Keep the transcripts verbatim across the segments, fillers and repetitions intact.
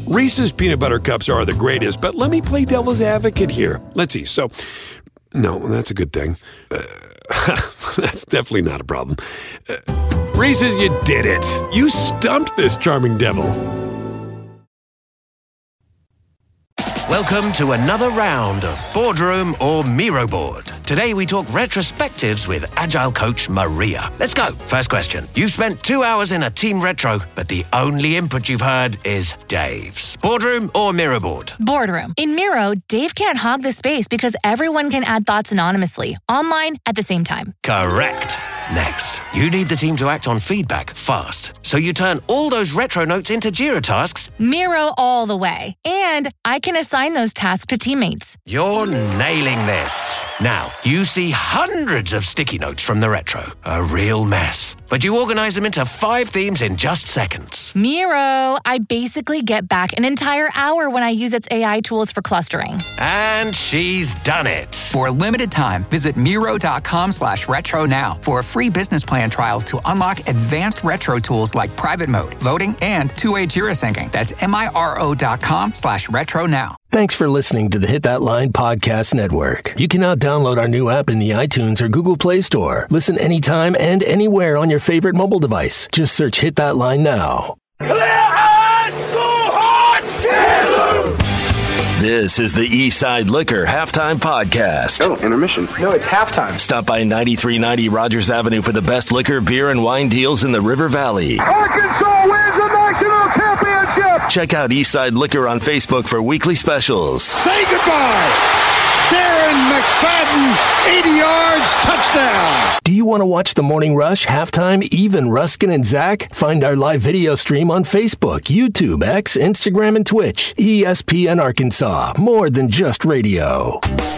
Reese's Peanut Butter Cups are the greatest, but let me play devil's advocate here. Let's see. So, no, that's a good thing. Uh, that's definitely not a problem. Uh, Reese's, you did it. You stumped this charming devil. Welcome to another round of Boardroom or Miro Board. Today we talk retrospectives with Agile coach Maria. Let's go. First question. You've spent two hours in a team retro, but the only input you've heard is Dave's. Boardroom or Miro Board? Boardroom. In Miro, Dave can't hog the space because everyone can add thoughts anonymously, online at the same time. Correct. Next, you need the team to act on feedback fast. So you turn all those retro notes into Jira tasks. Miro all the way. And I can assign those tasks to teammates. You're nailing this. Now, you see hundreds of sticky notes from the retro. A real mess. But you organize them into five themes in just seconds. Miro, I basically get back an entire hour when I use its A I tools for clustering. And she's done it. For a limited time, visit Miro.com slash retro now for a free business plan trial to unlock advanced retro tools like private mode, voting, and two-way Jira syncing. That's M-I-R-O.com slash retro now. Thanks for listening to the Hit That Line Podcast Network. You can now download our new app in the iTunes or Google Play Store. Listen anytime and anywhere on your favorite mobile device. Just search Hit That Line now. This is the Eastside Liquor Halftime Podcast. Oh, intermission. No, it's halftime. Stop by ninety-three ninety Rogers Avenue for the best liquor, beer, and wine deals in the River Valley. Arkansas wins the national championship. Check out Eastside Liquor on Facebook for weekly specials. Say goodbye. Darren McFadden, eighty yards, touchdown. Do you want to watch the Morning Rush, Halftime, Even, Ruskin, and Zach? Find our live video stream on Facebook, YouTube, X, Instagram, and Twitch. E S P N Arkansas, more than just radio.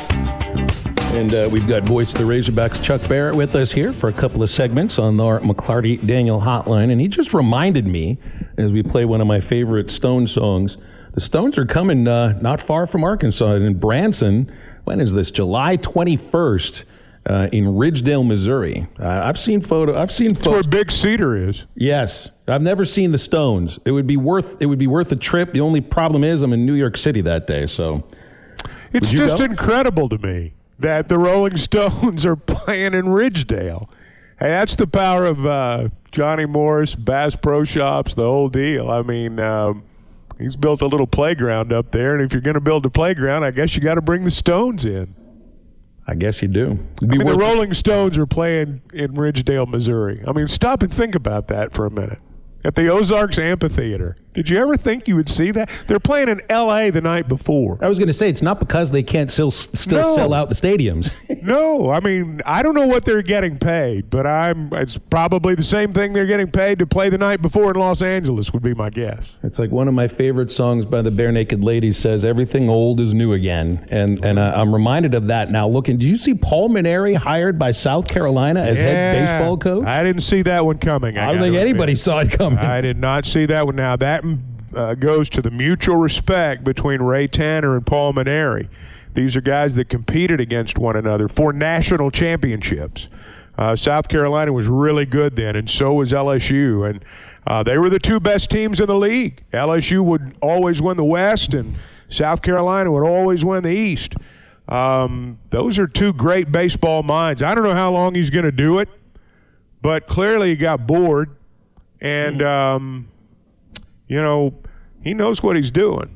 And uh, we've got voice of the Razorbacks, Chuck Barrett, with us here for a couple of segments on our McClarty Daniel hotline. And he just reminded me, as we play one of my favorite Stone songs, the Stones are coming uh, not far from Arkansas, in Branson. When is this? July twenty-first uh, in Ridgedale, Missouri. Uh, I've seen photo. I've seen photos. That's where Big Cedar is. Yes, I've never seen the Stones. It would be worth. It would be worth a trip. The only problem is I'm in New York City that day, so it's just go? incredible to me that the Rolling Stones are playing in Ridgedale. Hey, that's the power of uh, Johnny Morris, Bass Pro Shops, the whole deal. I mean. Um, He's built a little playground up there, and if you're going to build a playground, I guess you got to bring the Stones in. I guess you do. I mean, the Rolling Stones are playing in Ridgedale, Missouri. I mean, stop and think about that for a minute. At the Ozarks Amphitheater. Did you ever think you would see that? They're playing in L A the night before. I was going to say, it's not because they can't still still no. sell out the stadiums. No, I mean, I don't know what they're getting paid, but I'm. It's probably the same thing they're getting paid to play the night before in Los Angeles would be my guess. It's like one of my favorite songs by the Bare Naked Ladies says, everything old is new again. And and uh, I'm reminded of that now. Looking, do you see Paul Maneri hired by South Carolina as yeah, head baseball coach? I didn't see that one coming. I, I don't think anybody admit. saw it coming. I did not see that one. Now, that uh, goes to the mutual respect between Ray Tanner and Paul Maneri. These are guys that competed against one another for national championships. Uh, South Carolina was really good then, and so was L S U. And uh, they were the two best teams in the league. L S U would always win the West, and South Carolina would always win the East. Um, those are two great baseball minds. I don't know how long he's going to do it, but clearly he got bored. And, um, you know, he knows what he's doing.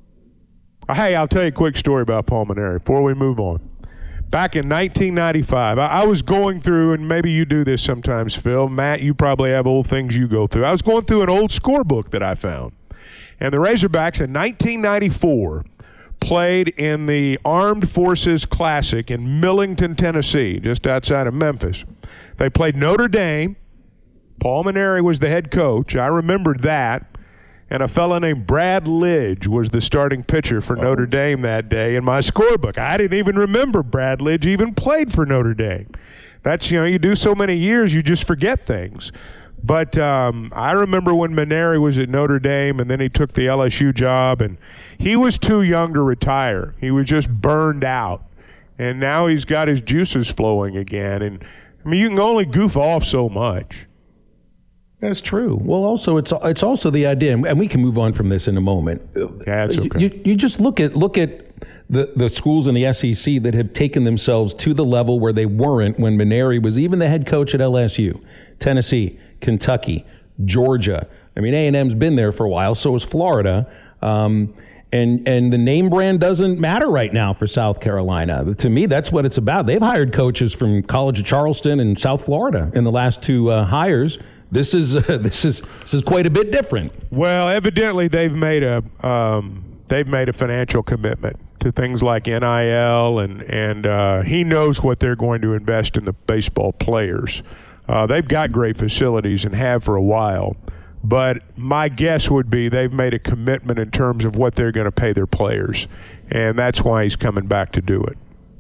Hey, I'll tell you a quick story about Paul Maneri before we move on. Back in nineteen ninety-five, I, I was going through, and maybe you do this sometimes, Phil. Matt, you probably have old things you go through. I was going through an old scorebook that I found. And the Razorbacks in nineteen ninety-four played in the Armed Forces Classic in Millington, Tennessee, just outside of Memphis. They played Notre Dame. Paul Maneri was the head coach. I remembered that. And a fellow named Brad Lidge was the starting pitcher for Notre Dame that day in my scorebook. I didn't even remember Brad Lidge even played for Notre Dame. That's, you know, you do so many years, you just forget things. But um, I remember when Maneri was at Notre Dame, and then he took the L S U job, and he was too young to retire. He was just burned out. And now he's got his juices flowing again. And, I mean, you can only goof off so much. That's true. Well, also it's it's also the idea, and we can move on from this in a moment. Yeah, that's okay. You, you just look at look at the, the schools in the S E C that have taken themselves to the level where they weren't when Mainieri was even the head coach at L S U. Tennessee, Kentucky, Georgia. I mean, A and M's been there for a while, so is Florida. Um, and and the name brand doesn't matter right now for South Carolina. To me, that's what it's about. They've hired coaches from College of Charleston and South Florida in the last two uh, hires. This is uh, this is this is quite a bit different. Well, evidently they've made a um, they've made a financial commitment to things like N I L, and and uh, he knows what they're going to invest in the baseball players. Uh, they've got great facilities and have for a while, but my guess would be they've made a commitment in terms of what they're going to pay their players, and that's why he's coming back to do it.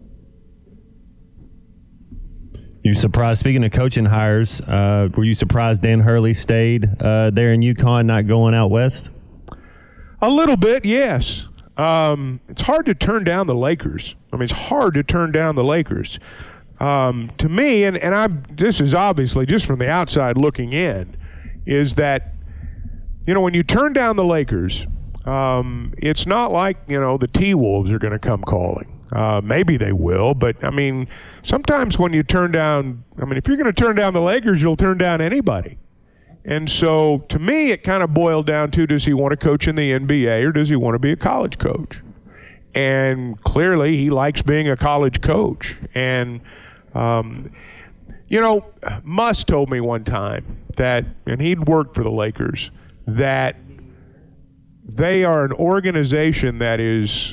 You surprised, speaking of coaching hires, uh, were you surprised Dan Hurley stayed uh, there in UConn, not going out west? A little bit, yes. Um, it's hard to turn down the Lakers. I mean, it's hard to turn down the Lakers. Um, to me, and, and I'm, this is obviously just from the outside looking in, is that, you know, when you turn down the Lakers, um, it's not like, you know, the T-Wolves are going to come calling. Uh, maybe they will, but, I mean, sometimes when you turn down, I mean, if you're going to turn down the Lakers, you'll turn down anybody. And so, to me, it kind of boiled down to, does he want to coach in the N B A or does he want to be a college coach? And clearly, he likes being a college coach. And, um, you know, Muss told me one time that, and he'd worked for the Lakers, that they are an organization that is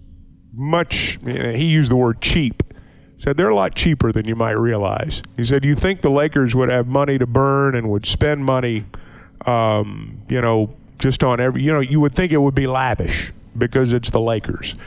much, he used the word cheap. He said they're a lot cheaper than you might realize. He said, you think the Lakers would have money to burn and would spend money, um, you know, just on every, you know, you would think it would be lavish because it's the Lakers.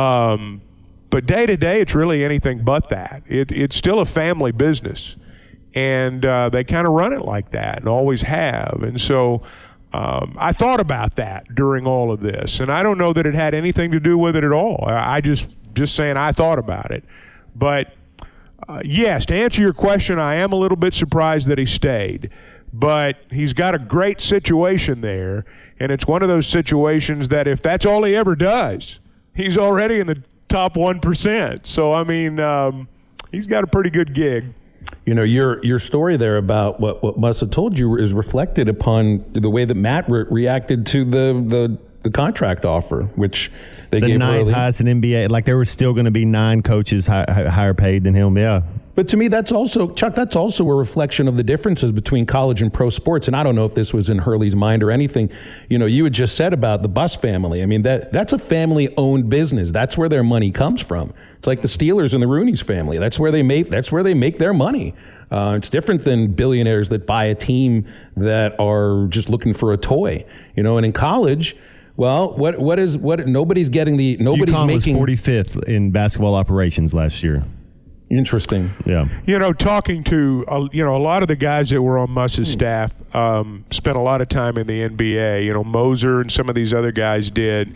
Um, but day to day, it's really anything but that. It, it's still a family business. And uh, they kind of run it like that and always have. And so Um, I thought about that during all of this, and I don't know that it had anything to do with it at all. I, I just just saying I thought about it. But, uh, yes, to answer your question, I am a little bit surprised that he stayed. But he's got a great situation there, and it's one of those situations that if that's all he ever does, he's already in the top one percent. So, I mean, um, he's got a pretty good gig. You know, your your story there about what, what Muss have told you is reflected upon the way that Matt re- reacted to the, the the contract offer, which they the gave ninth early. highest in N B A. Like there were still going to be nine coaches high, higher paid than him. Yeah. But to me, that's also, Chuck, that's also a reflection of the differences between college and pro sports. And I don't know if this was in Hurley's mind or anything. You know, you had just said about the Buss family. I mean, that that's a family-owned business. That's where their money comes from. It's like the Steelers and the Rooney's family. That's where they make, that's where they make their money. Uh, it's different than billionaires that buy a team that are just looking for a toy. You know, and in college, well, what what is what? Nobody's getting the nobody's UConn making was forty-fifth in basketball operations last year. Interesting. Yeah. You know, talking to, uh, you know, a lot of the guys that were on Muss's staff um, spent a lot of time in the N B A. You know, Moser and some of these other guys did.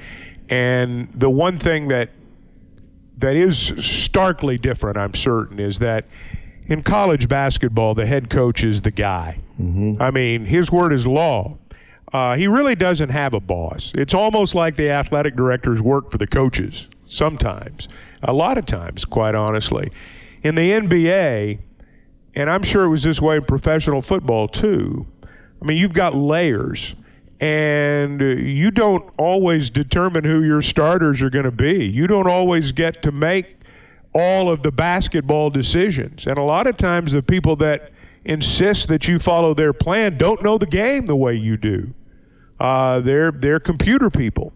And the one thing that that is starkly different, I'm certain, is that in college basketball, the head coach is the guy. Mm-hmm. I mean, his word is law. Uh, he really doesn't have a boss. It's almost like the athletic directors work for the coaches sometimes, a lot of times, quite honestly. In the N B A, and I'm sure it was this way in professional football too, I mean, you've got layers, and you don't always determine who your starters are going to be. You don't always get to make all of the basketball decisions. And a lot of times the people that insist that you follow their plan don't know the game the way you do. Uh, they're, they're computer people.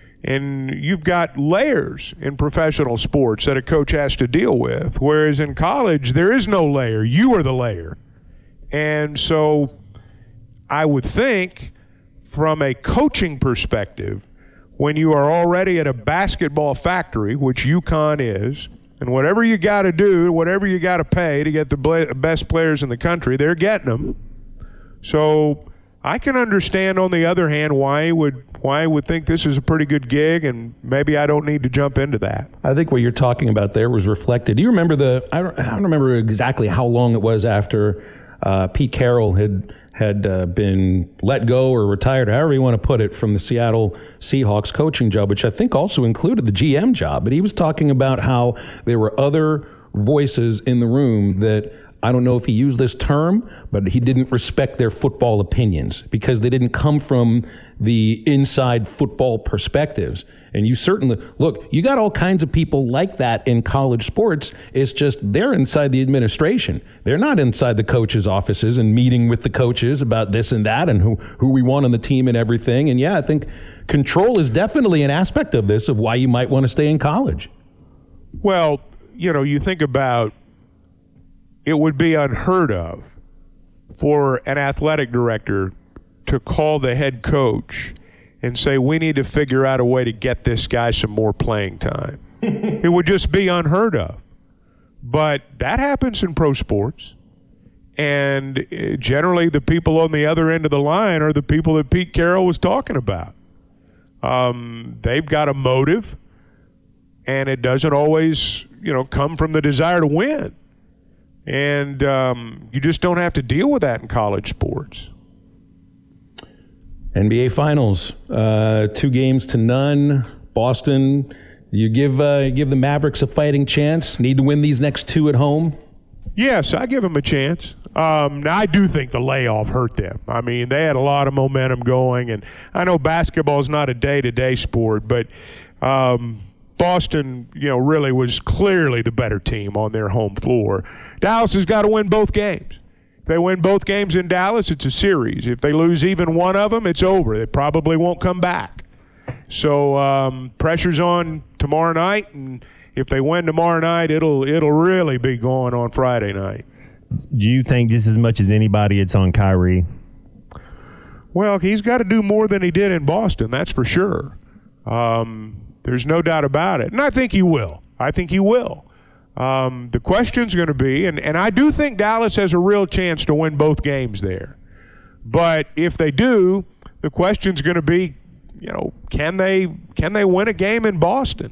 And you've got layers in professional sports that a coach has to deal with, whereas in college, there is no layer. You are the layer. And so I would think from a coaching perspective, when you are already at a basketball factory, which UConn is, and whatever you got to do, whatever you got to pay to get the best players in the country, they're getting them. So I can understand, on the other hand, why he would why he would think this is a pretty good gig, and maybe I don't need to jump into that. I think what you're talking about there was reflected. Do you remember the? I don't, I don't remember exactly how long it was after uh, Pete Carroll had had uh, been let go or retired, however you want to put it, from the Seattle Seahawks coaching job, which I think also included the G M job. But he was talking about how there were other voices in the room that, I don't know if he used this term, but he didn't respect their football opinions because they didn't come from the inside football perspectives. And you certainly, look, you got all kinds of people like that in college sports. It's just they're inside the administration. They're not inside the coaches' offices and meeting with the coaches about this and that and who, who we want on the team and everything. And yeah, I think control is definitely an aspect of this, of why you might want to stay in college. Well, you know, you think about, it would be unheard of for an athletic director to call the head coach and say, we need to figure out a way to get this guy some more playing time. It would just be unheard of. But that happens in pro sports. And generally the people on the other end of the line are the people that Pete Carroll was talking about. Um, they've got a motive, and it doesn't always, you know, come from the desire to win. And um, you just don't have to deal with that in college sports. N B A Finals, uh, two games to none. Boston, you give uh, give the Mavericks a fighting chance. Need to win these next two at home. Yes, I give them a chance. Um, now, I do think the layoff hurt them. I mean, they had a lot of momentum going, and I know basketball is not a day-to-day sport, but um, Boston, you know, really was clearly the better team on their home floor. Dallas has got to win both games. If they win both games in Dallas, it's a series. If they lose even one of them, it's over. They probably won't come back. So um, pressure's on tomorrow night, and if they win tomorrow night, it'll it'll really be going on Friday night. Do you think just as much as anybody it's on Kyrie? Well, he's got to do more than he did in Boston, that's for sure. Um, there's no doubt about it. And I think he will. I think he will. Um, the question's going to be, and, and I do think Dallas has a real chance to win both games there. But if they do, the question's going to be, you know, can they can they win a game in Boston?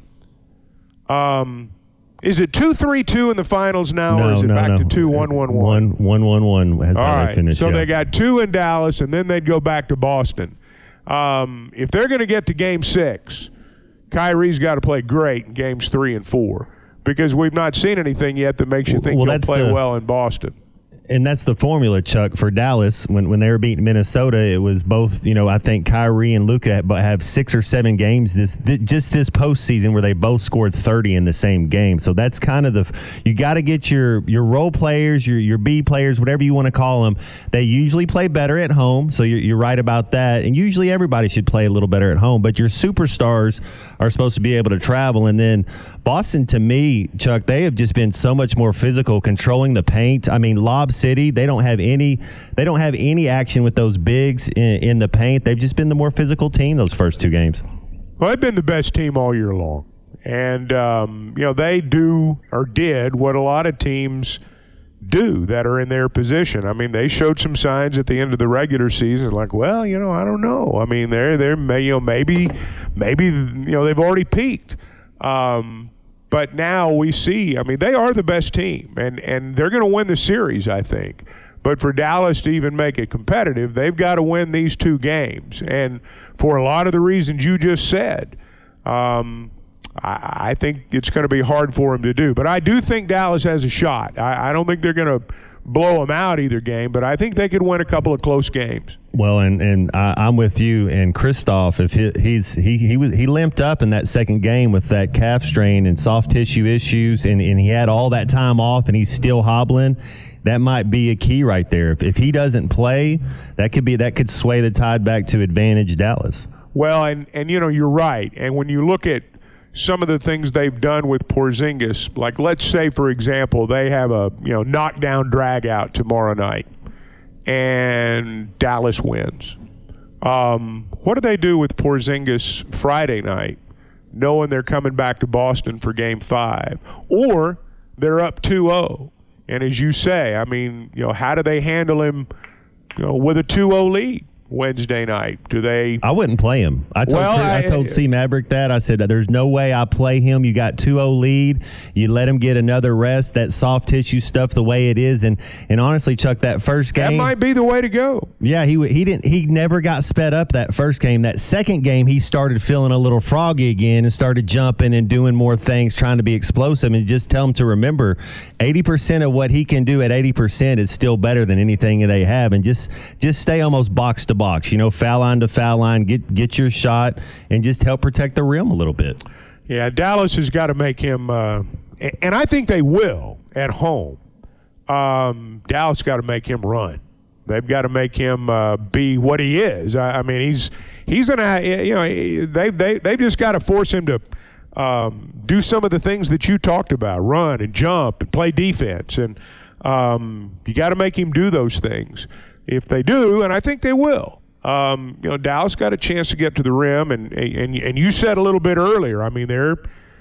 Um, is it two three two in the finals now, no, or is it no, back no. to two one one one? one one one has All how right, they finished. so yeah. they got two in Dallas, and then they'd go back to Boston. Um, if they're going to get to game six, Kyrie's got to play great in games three and four, because we've not seen anything yet that makes you think well, he'll play the, well in Boston. And that's the formula, Chuck, for Dallas. When when they were beating Minnesota, it was both, you know, I think Kyrie and Luka have, have six or seven games this th- just this postseason where they both scored thirty in the same game. So that's kind of the – you got to get your, your role players, your your B players, whatever you want to call them. They usually play better at home, so you're, you're right about that. And usually everybody should play a little better at home. But your superstars are supposed to be able to travel. And then Boston, to me, Chuck, they have just been so much more physical, controlling the paint. I mean, Lob City, they don't have any they don't have any action with those bigs in, in the paint. They've just been the more physical team those first two games. Well, they've been the best team all year long. And, um, you know, they do or did what a lot of teams do that are in their position. I mean, they showed some signs at the end of the regular season like, well, you know, I don't know. I mean, they're, they're you know, maybe, maybe, you know, they've already peaked. Um But now we see, I mean, they are the best team, and, and they're going to win the series, I think. But for Dallas to even make it competitive, they've got to win these two games. And for a lot of the reasons you just said, um, I, I think it's going to be hard for them to do. But I do think Dallas has a shot. I, I don't think they're going to blow them out either game, but I think they could win a couple of close games. Well, and and I, I'm with you. And Kristoff, if he, he's he he was he limped up in that second game with that calf strain and soft tissue issues, and, and he had all that time off, and he's still hobbling. That might be a key right there. If if he doesn't play, that could be that could sway the tide back to advantage Dallas. Well, and and you know you're right. And when you look at some of the things they've done with Porzingis, like let's say, for example, they have a you know knockdown drag out tomorrow night, and Dallas wins. Um, what do they do with Porzingis Friday night, knowing they're coming back to Boston for Game Five, or they're up two oh? And as you say, I mean, you know, how do they handle him, you know, with a two oh lead? Wednesday night? Do they? I wouldn't play him. I told Well, I, I told C. Maverick that. I said, there's no way I play him. You got two oh lead. You let him get another rest. That soft tissue stuff the way it is. And and honestly, Chuck, that first game. That might be the way to go. Yeah, he he didn't he never got sped up that first game. That second game, he started feeling a little froggy again and started jumping and doing more things, trying to be explosive. And just tell him to remember, eighty percent of what he can do at eighty percent is still better than anything they have. And just just stay almost box to box, you know, foul line to foul line, get get your shot, and just help protect the rim a little bit. Yeah, Dallas has got to make him, uh, and I think they will at home. Um, Dallas got to make him run. They've got to make him uh, be what he is. I, I mean, he's he's gonna, you know, they they they've just got to force him to um, do some of the things that you talked about, run and jump and play defense, and um, you got to make him do those things. If they do, and I think they will, um, you know, Dallas got a chance to get to the rim, and and and you said a little bit earlier. I mean, they're,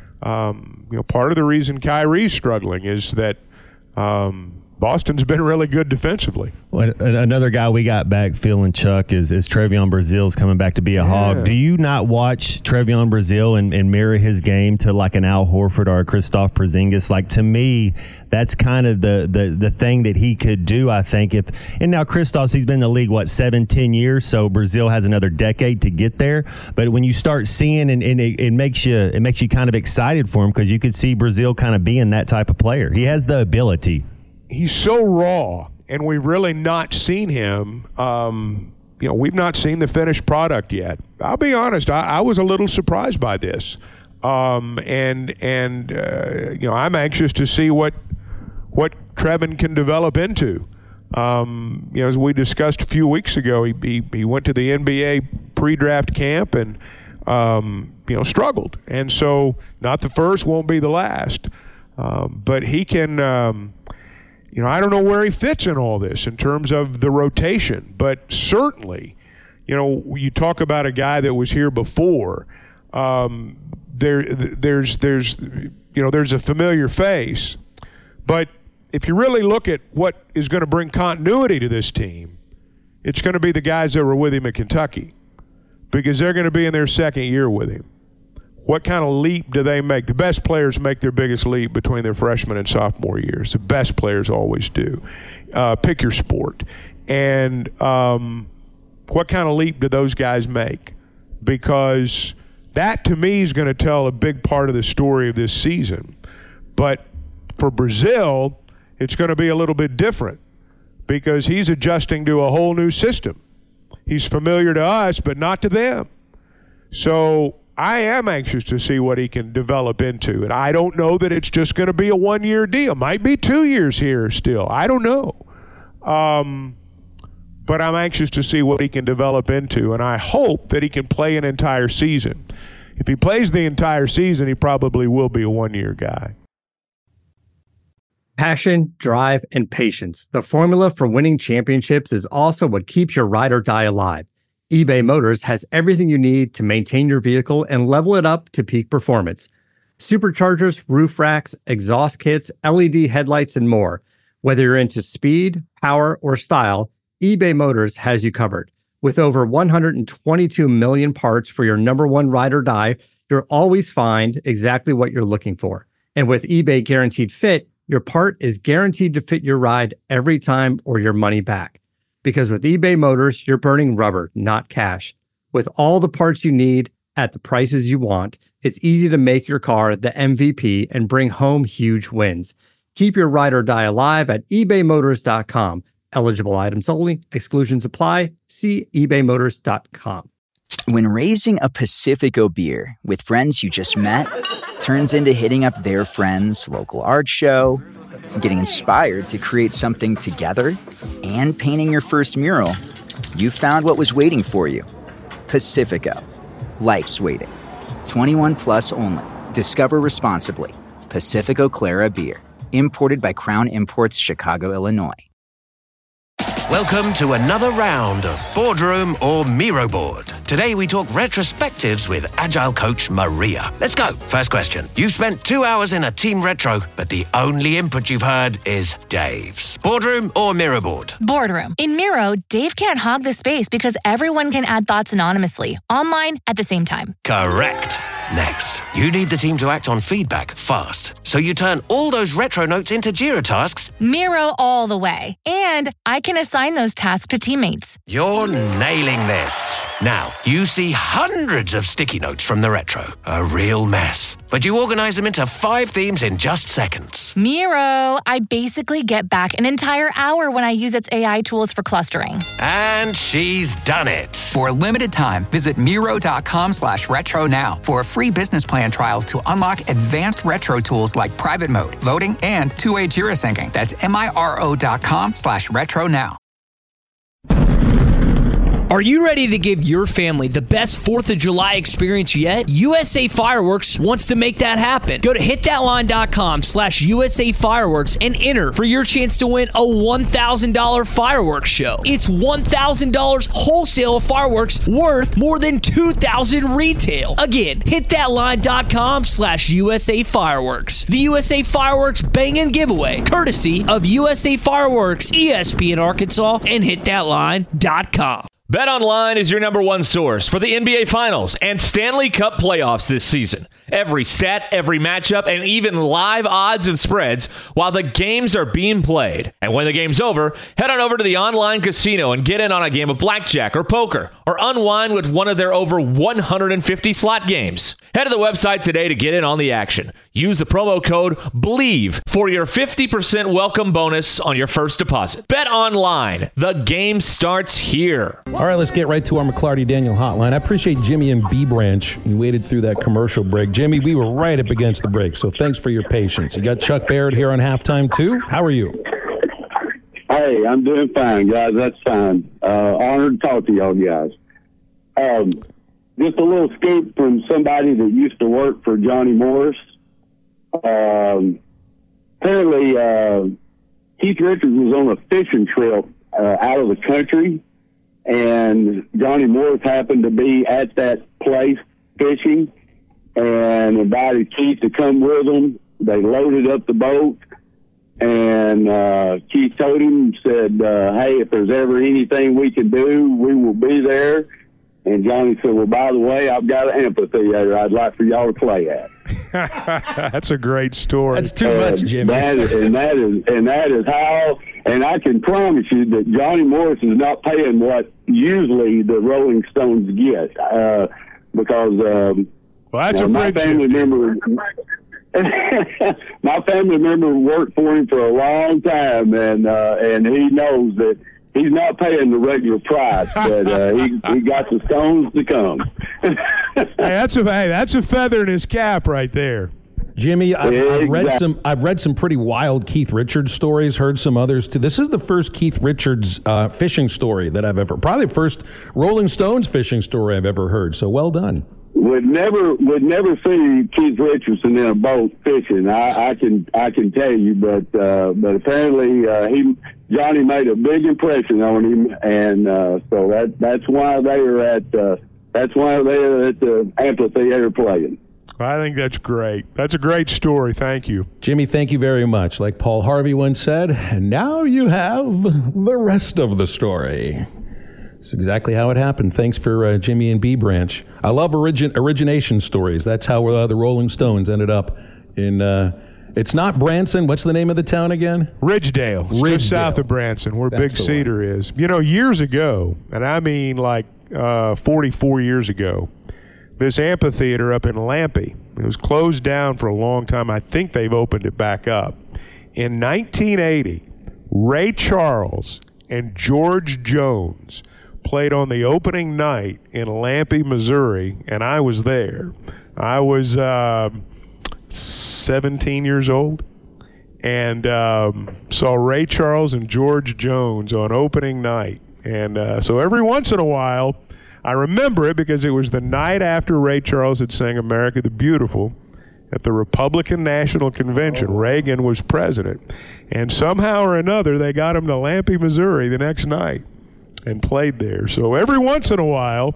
um, you know, part of the reason Kyrie's struggling is that um, Boston's been really good defensively. Well, another guy we got back feeling, Chuck, is, is Trevion Brazil's coming back to be a yeah. hog. Do you not watch Trevion Brazil and, and mirror his game to like an Al Horford or a Kristaps Porzingis? Like, to me, that's kind of the, the, the thing that he could do, I think. If And now Kristaps, he's been in the league, what, seven, ten years, so Brazil has another decade to get there. But when you start seeing, and, and it, it makes you it makes you kind of excited for him, because you could see Brazil kind of being that type of player. He has the ability. He's so raw, and we've really not seen him. Um, you know, we've not seen the finished product yet. I'll be honest, I, I was a little surprised by this, um, and and uh, you know, I'm anxious to see what what Trevin can develop into. Um, you know, as we discussed a few weeks ago, he he, he went to the N B A pre-draft camp and um, you know struggled, and so not the first, won't be the last, um, but he can. Um, You know, I don't know where he fits in all this in terms of the rotation, but certainly, you know, you talk about a guy that was here before. Um, there, there's, there's, you know, there's a familiar face, but if you really look at what is going to bring continuity to this team, it's going to be the guys that were with him at Kentucky, because they're going to be in their second year with him. What kind of leap do they make? The best players make their biggest leap between their freshman and sophomore years. The best players always do. Uh, pick your sport. And um, what kind of leap do those guys make? Because that, to me, is going to tell a big part of the story of this season. But for Brazil, it's going to be a little bit different, because he's adjusting to a whole new system. He's familiar to us, but not to them. So I am anxious to see what he can develop into. And I don't know that it's just going to be a one-year deal. Might be two years here still. I don't know. Um, but I'm anxious to see what he can develop into. And I hope that he can play an entire season. If he plays the entire season, he probably will be a one-year guy. Passion, drive, and patience. The formula for winning championships is also what keeps your ride or die alive. eBay Motors has everything you need to maintain your vehicle and level it up to peak performance. Superchargers, roof racks, exhaust kits, L E D headlights, and more. Whether you're into speed, power, or style, eBay Motors has you covered. With over one hundred twenty-two million parts for your number one ride or die, you'll always find exactly what you're looking for. And with eBay Guaranteed Fit, your part is guaranteed to fit your ride every time or your money back. Because with eBay Motors, you're burning rubber, not cash. With all the parts you need at the prices you want, it's easy to make your car the M V P and bring home huge wins. Keep your ride or die alive at ebay motors dot com. Eligible items only. Exclusions apply. See ebay motors dot com. When raising a Pacifico beer with friends you just met turns into hitting up their friend's local art show, getting inspired to create something together, and painting your first mural, you found what was waiting for you. Pacifico. Life's waiting. twenty-one plus only. Discover responsibly. Pacifico Clara Beer. Imported by Crown Imports, Chicago, Illinois. Welcome to another round of Boardroom or Miro Board. Today we talk retrospectives with Agile coach Maria. Let's go. First question. You spent two hours in a team retro, but the only input you've heard is Dave's. Boardroom or Miro board? Boardroom. In Miro, Dave can't hog the space because everyone can add thoughts anonymously, online at the same time. Correct. Next, you need the team to act on feedback fast. So you turn all those retro notes into Jira tasks. Miro all the way. And I can assign those tasks to teammates. You're nailing this. Now, you see hundreds of sticky notes from the retro. A real mess. But you organize them into five themes in just seconds. Miro, I basically get back an entire hour when I use its A I tools for clustering. And she's done it. For a limited time, visit Miro.com slash retro now for a free business plan trial to unlock advanced retro tools like private mode, voting, and two-way Jira syncing. That's M-I-R-O.com slash retro now. Are you ready to give your family the best fourth of July experience yet? U S A Fireworks wants to make that happen. Go to hitthatline.com slash USA Fireworks and enter for your chance to win a one thousand dollars fireworks show. It's one thousand dollars wholesale fireworks worth more than two thousand dollars retail. Again, hitthatline.com slash USA Fireworks. The U S A Fireworks Bang-In Giveaway, courtesy of U S A Fireworks, E S P N Arkansas, and hit that line dot com. BetOnline is your number one source for the N B A Finals and Stanley Cup playoffs this season. Every stat, every matchup, and even live odds and spreads while the games are being played. And when the game's over, head on over to the online casino and get in on a game of blackjack or poker or unwind with one of their over one hundred fifty slot games. Head to the website today to get in on the action. Use the promo code BELIEVE for your fifty percent welcome bonus on your first deposit. BetOnline. The game starts here. All right, let's get right to our McClarty Daniel hotline. I appreciate Jimmy and B Branch. You waited through that commercial break. Jimmy, we were right up against the break, so thanks for your patience. You got Chuck Barrett here on halftime, too. How are you? Hey, I'm doing fine, guys. That's fine. Uh, honored to talk to y'all guys. Um, just a little scoop from somebody that used to work for Johnny Morris. Um, apparently, uh, Keith Richards was on a fishing trip uh, out of the country, and Johnny Morris happened to be at that place fishing and invited Keith to come with them. They loaded up the boat, and uh, Keith told him, said, uh, hey, if there's ever anything we can do, we will be there. And Johnny said, well, by the way, I've got an amphitheater I'd like for y'all to play at. That's a great story. That's too much, Jimmy. That is, and that is and that is how. And I can promise you that Johnny Morris is not paying what usually the Rolling Stones get, uh, because um, well, that's you know, a my family member. My family member worked for him for a long time, and uh, and he knows that he's not paying the regular price, but uh, he he got the Stones to come. hey, that's a hey, that's a feather in his cap right there. Jimmy, I've, exactly. I've read some. I've read some pretty wild Keith Richards stories. Heard some others too. This is the first Keith Richards uh, fishing story that I've ever. Probably the first Rolling Stones fishing story I've ever heard. So well done. Would never would never see Keith Richardson in a boat fishing. I, I can I can tell you, but uh, but apparently uh, he Johnny made a big impression on him, and uh, so that that's why they are at uh, that's why they are at the amphitheater playing. I think that's great. That's a great story. Thank you, Jimmy. Thank you very much. Like Paul Harvey once said, and now you have the rest of the story. That's exactly how it happened. Thanks for uh, Jimmy and B Branch. I love origin origination stories. That's how uh, the Rolling Stones ended up in. Uh, it's not Branson. What's the name of the town again? Ridgedale. It's Ridgedale. Just south of Branson, where That's Big the Cedar one. is. You know, years ago, and I mean like uh, forty-four years ago, this amphitheater up in Lampe, it was closed down for a long time. I think they've opened it back up. In nineteen eighty, Ray Charles and George Jones played on the opening night in Lampe, Missouri, and I was there. I was uh, seventeen years old, and um, saw Ray Charles and George Jones on opening night. And uh, so every once in a while, I remember it because it was the night after Ray Charles had sang America the Beautiful at the Republican National Convention. Oh. Reagan was president. And somehow or another, they got him to Lampe, Missouri the next night and played there. So every once in a while,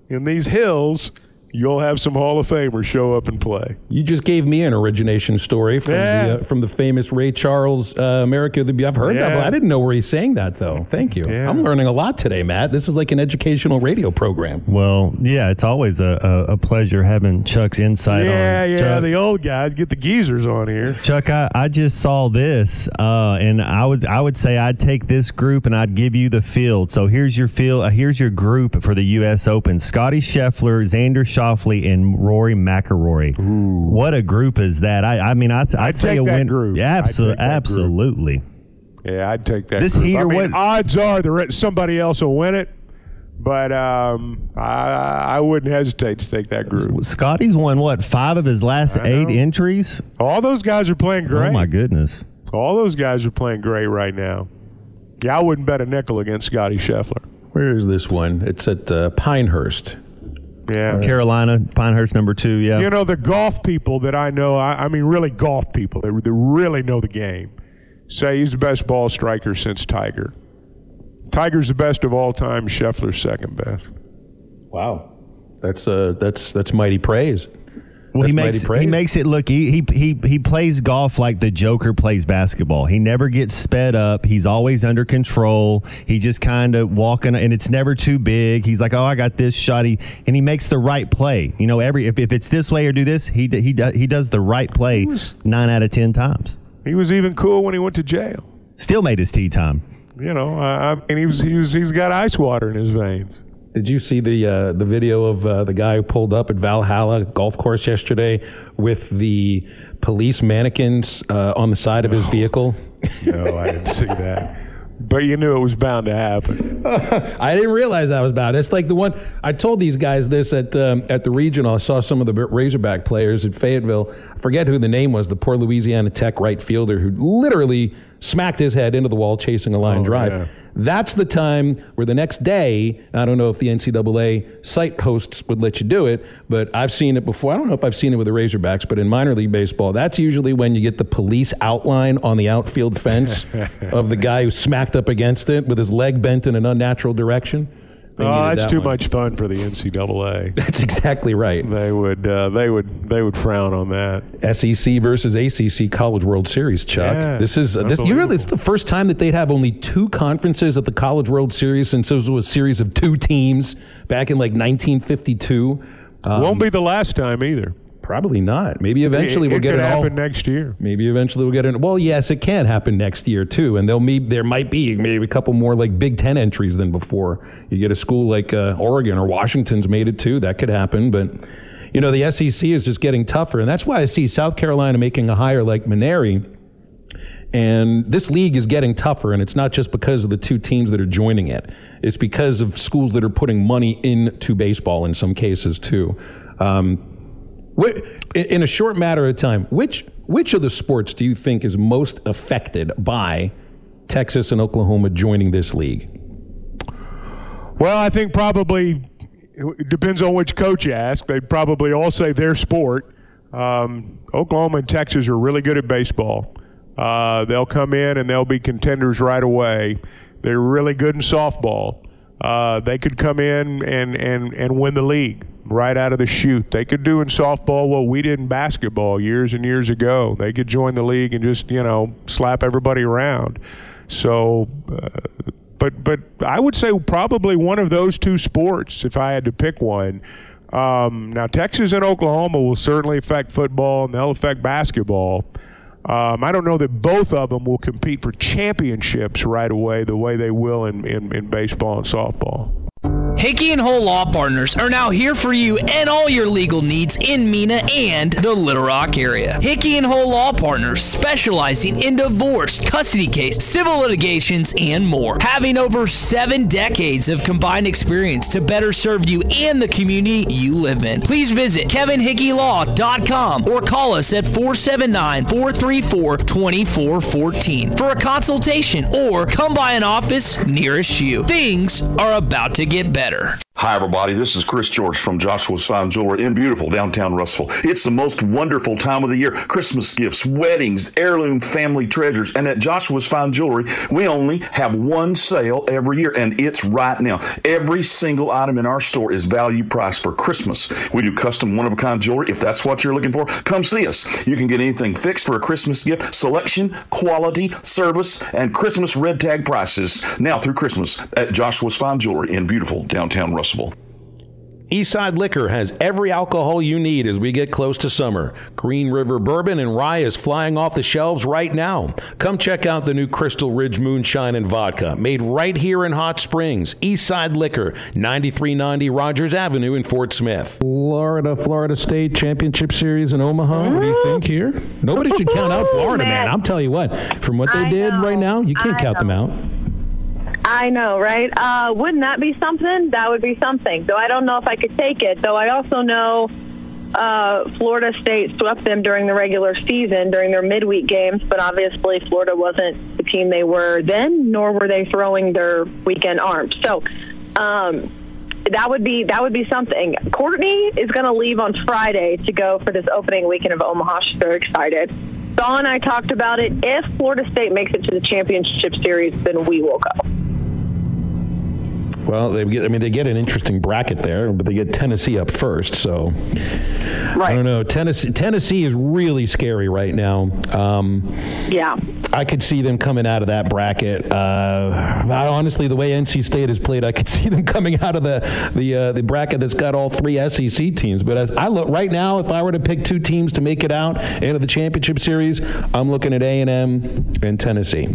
in these hills, you'll have some Hall of Famers show up and play. You just gave me an origination story from Yeah. the uh, from the famous Ray Charles, uh, America the Beautiful. I've heard that, Yeah. but I didn't know where he's saying that, though. Thank you. Yeah. I'm learning a lot today, Matt. This is like an educational radio program. Well, yeah, it's always a, a, a pleasure having Chuck's insight Yeah, on yeah, Chuck. the old guys. Get the geezers on here. Chuck, I, I just saw this, uh, and I would I would say I'd take this group and I'd give you the field. So here's your field. Uh, here's your group for the U S Open: Scotty Scheffler, Xander Schauffele, and Rory McIlroy. What a group is that? I, I mean, I'd, I'd, I'd say take a that win. group. Yeah, I'd abso- take that absolutely. Yeah, I'd take that. This group. heater, I mean, what- odds are there somebody else will win it, but um, I, I wouldn't hesitate to take that group. Scotty's won what five of his last I eight know. entries. All those guys are playing great. Oh my goodness! All those guys are playing great right now. Yeah, I wouldn't bet a nickel against Scotty Scheffler. Where is this one? It's at uh, Pinehurst. Yeah, Carolina, Pinehurst number two. Yeah, You know, the golf people that I know, I, I mean, really golf people that, that really know the game, say he's the best ball striker since Tiger. Tiger's the best of all time. Scheffler's second best. Wow, that's uh, that's that's mighty praise. Well, he That's makes mighty praise. he makes it look he, he he he plays golf like the Joker plays basketball. He never gets sped up. He's always under control. He just kind of walking, and it's never too big. He's like, oh, I got this shot. He and he makes the right play. You know, every if, if it's this way or do this, he he does he does the right play was- nine out of ten times. He was even cool when he went to jail. Still made his tee time. You know, I, I, and he was he was he's got ice water in his veins. Did you see the uh, the video of uh, the guy who pulled up at Valhalla golf course yesterday with the police mannequins uh, on the side of his vehicle? No, I didn't see that. But you knew it was bound to happen. I didn't realize that was bad. It's like the one I told these guys this at um, at the regional. I saw some of the Razorback players at Fayetteville. I forget who the name was. The poor Louisiana Tech right fielder who literally smacked his head into the wall chasing a line Oh, drive. yeah. That's the time where the next day, I don't know if the N C double A site hosts would let you do it, but I've seen it before. I don't know if I've seen it with the Razorbacks, but in minor league baseball, that's usually when you get the police outline on the outfield fence of the guy who smacked up against it with his leg bent in an unnatural direction. They Oh, needed that's that too one. much fun for the N C double A. That's exactly right. They would uh, they would they would frown on that. S E C versus A C C College World Series, Chuck. Yeah, this is uh, this. You really, it's the first time that they'd have only two conferences at the College World Series since it was a series of two teams back in like nineteen fifty-two. Um, Won't be the last time either. Probably not. Maybe eventually it, we'll it get could it all. happen next year. Maybe eventually we'll get it. Well, yes, it can happen next year too, and there'll be there might be maybe a couple more like Big Ten entries than before. You get a school like uh, Oregon or Washington's made it too. That could happen, but you know the S E C is just getting tougher, and that's why I see South Carolina making a hire like Maneri. And this league is getting tougher, and it's not just because of the two teams that are joining it. It's because of schools that are putting money into baseball in some cases too. Um, Wh- In a short matter of time, which which of the sports do you think is most affected by Texas and Oklahoma joining this league? Well, I think probably it depends on which coach you ask. They'd probably all say their sport. Um, Oklahoma and Texas are really good at baseball. Uh, they'll come in and they'll be contenders right away. They're really good in softball. Uh, they could come in and, and, and win the league right out of the chute. They could do in softball what we did in basketball years and years ago. They could join the league and just, you know, slap everybody around. So, uh, but but I would say probably one of those two sports if I had to pick one. Um, now, Texas and Oklahoma will certainly affect football, and they'll affect basketball. Um, I don't know that both of them will compete for championships right away the way they will in, in, in baseball and softball. Hickey and Hole Law Partners are now here for you and all your legal needs in Mena and the Little Rock area. Hickey and Hole Law Partners specializing in divorce, custody case, civil litigations, and more. Having over seven decades of combined experience to better serve you and the community you live in. Please visit kevin hickey law dot com or call us at four seven nine, four three four, two four one four for a consultation or come by an office nearest you. Things are about to get better. better. Hi, everybody. This is Chris George from Joshua's Fine Jewelry in beautiful downtown Russellville. It's the most wonderful time of the year. Christmas gifts, weddings, heirloom family treasures. And at Joshua's Fine Jewelry, we only have one sale every year, and it's right now. Every single item in our store is value priced for Christmas. We do custom one-of-a-kind jewelry. If that's what you're looking for, come see us. You can get anything fixed for a Christmas gift. Selection, quality, service, and Christmas red tag prices now through Christmas at Joshua's Fine Jewelry in beautiful downtown Russellville. Eastside Liquor has every alcohol you need as we get close to summer. Green River Bourbon and Rye is flying off the shelves right now. Come check out the new Crystal Ridge Moonshine and Vodka, made right here in Hot Springs. Eastside Liquor, ninety-three ninety Rogers Avenue in Fort Smith. Florida, Florida State Championship Series in Omaha. What do you think here? Nobody should count out Florida, man. I'll tell you what, from what they I did know. right now, you can't I count them know. out. I know, right? Uh, wouldn't that be something? That would be something. Though I don't know if I could take it. Though I also know uh, Florida State swept them during the regular season, during their midweek games. But obviously Florida wasn't the team they were then, nor were they throwing their weekend arms. So um, that would be that would be something. Courtney is going to leave on Friday to go for this opening weekend of Omaha. She's very excited. Saul and I talked about it. If Florida State makes it to the championship series, then we will go. Well, they get, I mean, they get an interesting bracket there, but they get Tennessee up first. So, right. I don't know. Tennessee, Tennessee is really scary right now. Um, yeah. I could see them coming out of that bracket. Uh, I, honestly, the way N C State has played, I could see them coming out of the the uh, the bracket that's got all three S E C teams. But as I look right now, if I were to pick two teams to make it out into the championship series, I'm looking at A and M and Tennessee.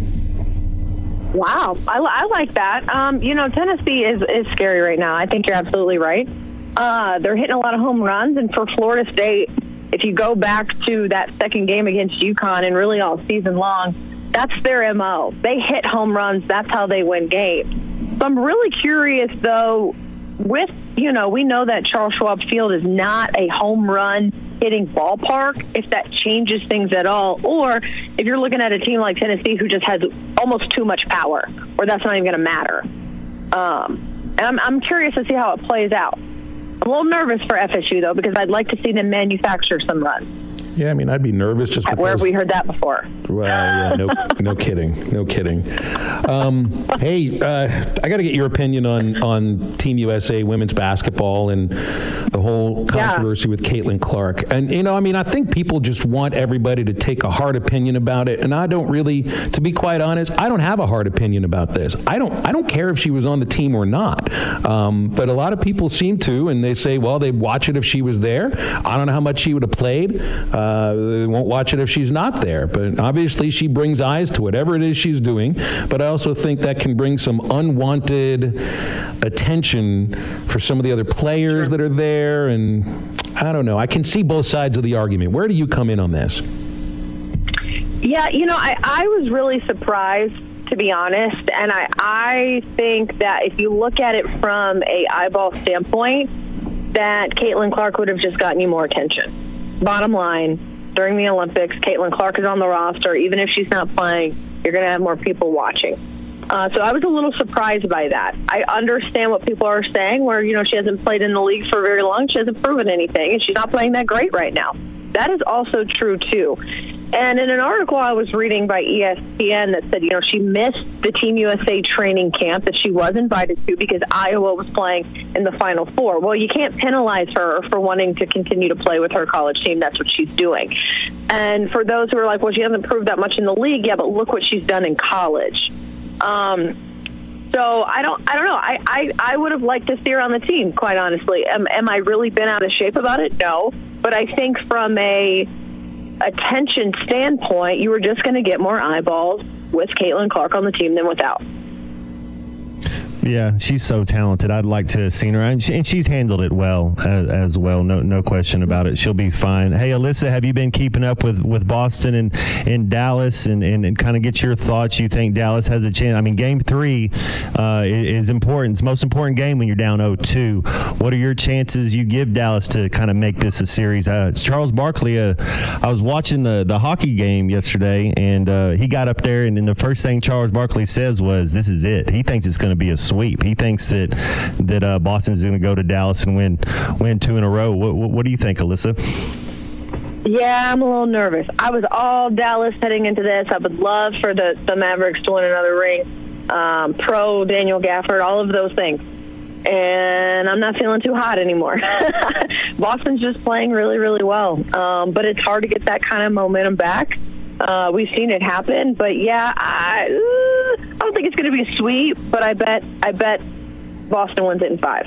Wow, I, I like that. Um, you know, Tennessee is, is scary right now. I think you're absolutely right. Uh, they're hitting a lot of home runs, and for Florida State, if you go back to that second game against UConn and really all season long, that's their M O. They hit home runs. That's how they win games. So I'm really curious, though, with, you know, we know that Charles Schwab Field is not a home run hitting ballpark, if that changes things at all, or if you're looking at a team like Tennessee who just has almost too much power, or that's not even going to matter. Um, and I'm, I'm curious to see how it plays out. I'm a little nervous for F S U, though, because I'd like to see them manufacture some runs. Yeah, I mean, I'd be nervous just because. Where have we heard that before? Well, yeah, no, no kidding, no kidding. Um, hey, uh, I got to get your opinion on, on Team U S A women's basketball and the whole controversy yeah. with Caitlin Clark. And, you know, I mean, I think people just want everybody to take a hard opinion about it. And I don't really, to be quite honest, I don't have a hard opinion about this. I don't I don't care if she was on the team or not. Um, but a lot of people seem to, and they say, well, they'd watch it if she was there. I don't know how much she would have played. Uh, they won't watch it if she's not there. But obviously she brings eyes to whatever it is she's doing. But I also think that can bring some unwanted attention for some of the other players that are there. And I don't know. I can see both sides of the argument. Where do you come in on this? Yeah, you know, I, I was really surprised, to be honest. And I, I think that if you look at it from a eyeball standpoint, that Caitlin Clark would have just gotten you more attention. Bottom line, during the Olympics, Caitlin Clark is on the roster. Even if she's not playing, you're going to have more people watching. Uh, so I was a little surprised by that. I understand what people are saying, where, you know, she hasn't played in the league for very long. She hasn't proven anything, and she's not playing that great right now. That is also true, too. And in an article I was reading by E S P N that said, you know, she missed the Team U S A training camp that she was invited to because Iowa was playing in the Final Four. Well, you can't penalize her for wanting to continue to play with her college team. That's what she's doing. And for those who are like, well, she hasn't proved that much in the league, yeah, but look what she's done in college. Um, so I don't, I don't know. I, I, I would have liked to see her on the team, quite honestly. Am, am I really been out of shape about it? No. But I think from a attention standpoint, you were just going to get more eyeballs with Caitlin Clark on the team than without. Yeah, she's so talented. I'd like to have seen her, and, she, and she's handled it well as, as well. No, no question about it. She'll be fine. Hey, Alyssa, have you been keeping up with, with Boston and, and Dallas, and, and, and kind of get your thoughts? You think Dallas has a chance? I mean, Game Three uh, is important. It's the most important game when you're down oh two. What are your chances you give Dallas to kind of make this a series? Uh, Charles Barkley. Uh, I was watching the the hockey game yesterday, and uh, he got up there, and, and the first thing Charles Barkley says was, "This is it." He thinks it's going to be a sweep. He thinks that that uh, Boston's going to go to Dallas and win win two in a row. What, what, what do you think, Alyssa? Yeah, I'm a little nervous. I was all Dallas heading into this. I would love for the, the Mavericks to win another ring. Um, pro Daniel Gafford, all of those things. And I'm not feeling too hot anymore. Boston's just playing really, really well. Um, but it's hard to get that kind of momentum back. Uh, we've seen it happen. But, yeah, I, uh, I don't think it's going to be a sweep, but I bet I bet Boston wins it in five.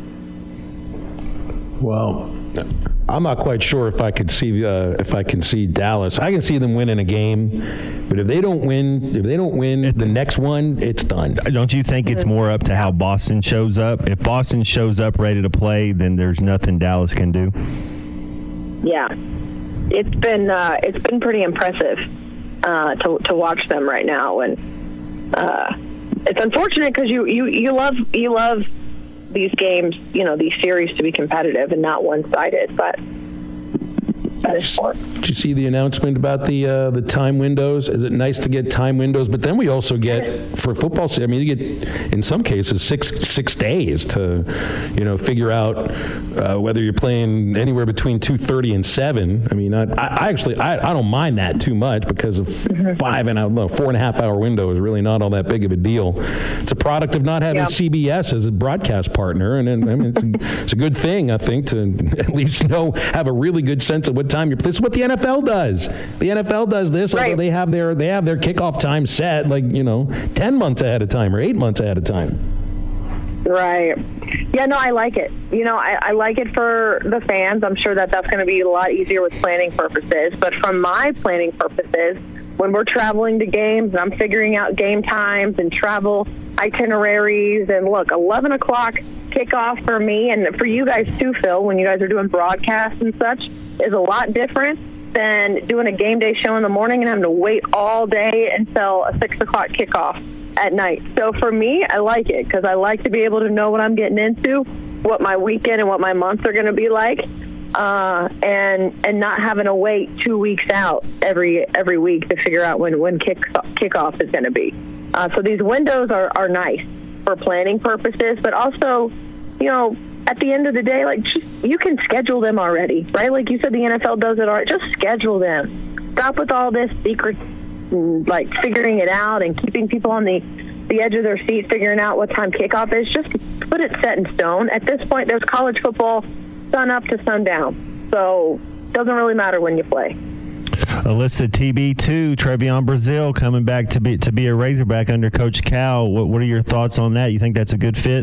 Well, I'm not quite sure if I could see uh, if I can see Dallas. I can see them winning a game, but if they don't win, if they don't win the next one, it's done. Don't you think it's more up to how Boston shows up? If Boston shows up ready to play, then there's nothing Dallas can do. Yeah, it's been uh, it's been pretty impressive uh, to to watch them right now, and uh, it's unfortunate because you, you, you love you love. these games, you know, these series to be competitive and not one-sided, but that is sport. Did you see the announcement about the uh, the time windows? Is it nice to get time windows? But then we also get, for football, I mean, you get, in some cases, six six days to, you know, figure out uh, whether you're playing anywhere between two thirty and seven. I mean, I, I actually, I, I don't mind that too much because of five and a four and a half hour window is really not all that big of a deal. It's a product of not having yeah. C B S as a broadcast partner, and, and I mean, it's a, it's a good thing, I think, to at least know, have a really good sense of what time you're. This is what the N F L does. The N F L does this. Right. Although they have their they have their kickoff time set, like, you know, ten months ahead of time or eight months ahead of time. Right. Yeah. No, I like it. You know, I, I like it for the fans. I'm sure that that's going to be a lot easier with planning purposes. But from my planning purposes, when we're traveling to games and I'm figuring out game times and travel itineraries, and look, eleven o'clock kickoff for me and for you guys too, Phil, when you guys are doing broadcasts and such, is a lot different than doing a game day show in the morning and having to wait all day until a six o'clock kickoff at night. So for me, I like it because I like to be able to know what I'm getting into, what my weekend and what my months are going to be like, uh, and and not having to wait two weeks out every every week to figure out when when kick kickoff is going to be. Uh, so these windows are, are nice for planning purposes, but also, you know, at the end of the day, like, just, you can schedule them already, right? Like you said, the N F L does it already. Just schedule them. Stop with all this secret, like, figuring it out and keeping people on the, the edge of their seat, figuring out what time kickoff is. Just put it set in stone. At this point, there's college football sun up to sundown. So it doesn't really matter when you play. Alyssa, T B two, Trevion Brazile coming back to be to be a Razorback under Coach Cal. What, what are your thoughts on that? You think that's a good fit?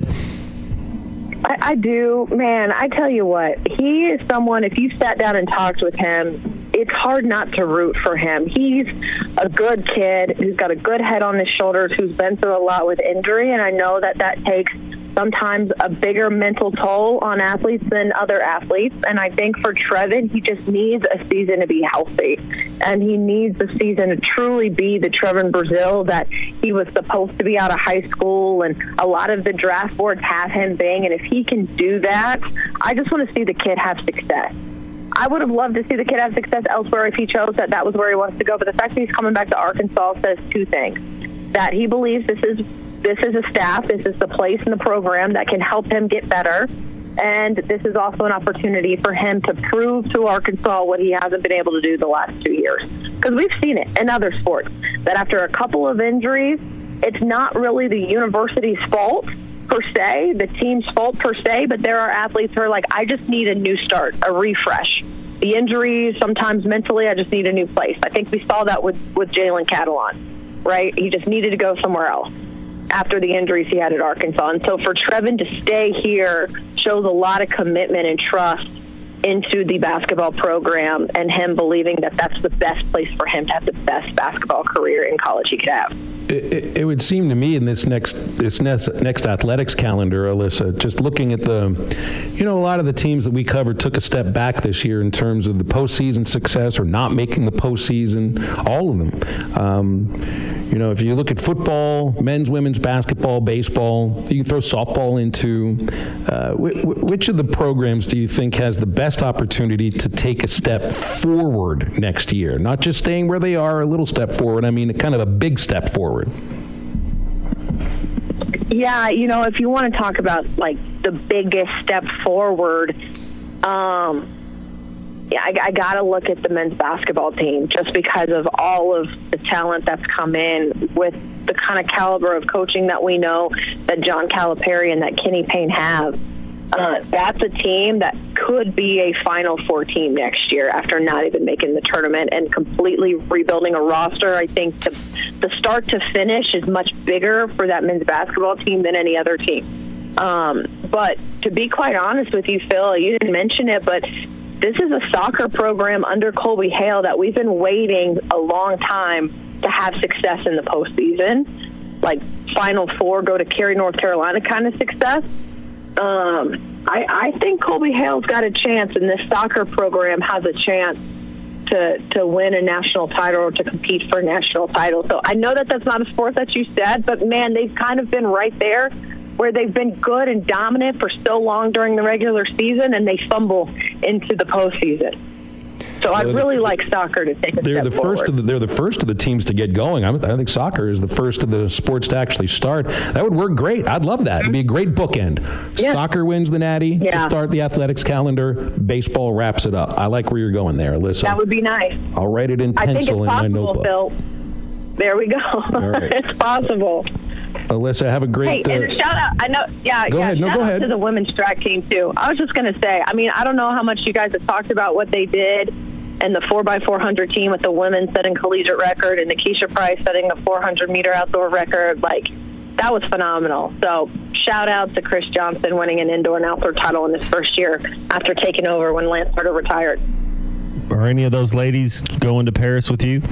I, I do. Man, I tell you what, he is someone, if you sat down and talked with him, it's hard not to root for him. He's a good kid who's got a good head on his shoulders, who's been through a lot with injury, and I know that that takes sometimes a bigger mental toll on athletes than other athletes. And I think for Trevin, he just needs a season to be healthy. And he needs the season to truly be the Trevion Brazile that he was supposed to be out of high school. And a lot of the draft boards have him being. And if he can do that, I just want to see the kid have success. I would have loved to see the kid have success elsewhere if he chose that that was where he wants to go. But the fact that he's coming back to Arkansas says two things. That he believes this is This is a staff, this is the place in the program that can help him get better. And this is also an opportunity for him to prove to Arkansas what he hasn't been able to do the last two years. Because we've seen it in other sports, that after a couple of injuries, it's not really the university's fault per se, the team's fault per se, but there are athletes who are like, I just need a new start, a refresh. The injuries, sometimes mentally, I just need a new place. I think we saw that with, with Jalen Catalon, right? He just needed to go somewhere else after the injuries he had at Arkansas. And so for Trevin to stay here shows a lot of commitment and trust into the basketball program, and him believing that that's the best place for him to have the best basketball career in college he could have. It, it, it would seem to me in this next this next, next athletics calendar, Alyssa, just looking at the, you know, a lot of the teams that we covered took a step back this year in terms of the postseason success or not making the postseason, all of them. Um, you know, if you look at football, men's, women's basketball, baseball, you can throw softball into, uh, which, which of the programs do you think has the best opportunity to take a step forward next year? Not just staying where they are, a little step forward. I mean, kind of a big step forward. Yeah, you know, if you want to talk about, like, the biggest step forward, um, yeah, I, I got to look at the men's basketball team just because of all of the talent that's come in with the kind of caliber of coaching that we know that John Calipari and that Kenny Payne have. Uh, that's a team that could be a Final Four team next year after not even making the tournament and completely rebuilding a roster. I think the, the start to finish is much bigger for that men's basketball team than any other team. Um, but to be quite honest with you, Phil, you didn't mention it, but this is a soccer program under Colby Hale that we've been waiting a long time to have success in the postseason, like Final Four, go to Cary, North Carolina kind of success. Um, I, I think Colby Hale's got a chance, and this soccer program has a chance to to win a national title or to compete for a national title. So I know that that's not a sport that you said, but, man, they've kind of been right there where they've been good and dominant for so long during the regular season, and they fumble into the postseason. So I'd really like soccer to take a they're step the forward. first of the, they're the first of the teams to get going. I, I think soccer is the first of the sports to actually start. That would work great. I'd love that. It'd be a great bookend. Yeah. Soccer wins the Natty Yeah. to start the athletics calendar. Baseball wraps it up. I like where you're going there, Alyssa. That would be nice. I'll write it in I think it's pencil in my possible, notebook. Phil. There we go. right. It's possible. Alyssa, have a great. Hey, and uh, a shout out. I know. Yeah, Go yeah. ahead. No, shout go out ahead. to the women's track team too. I was just going to say. I mean, I don't know how much you guys have talked about what they did, and the four by four hundred team with the women setting collegiate record and Nikisha Price setting the four hundred meter outdoor record. Like, that was phenomenal. So shout out to Chris Johnson winning an indoor and outdoor title in his first year after taking over when Lance Carter retired. Are any of those ladies going to Paris with you?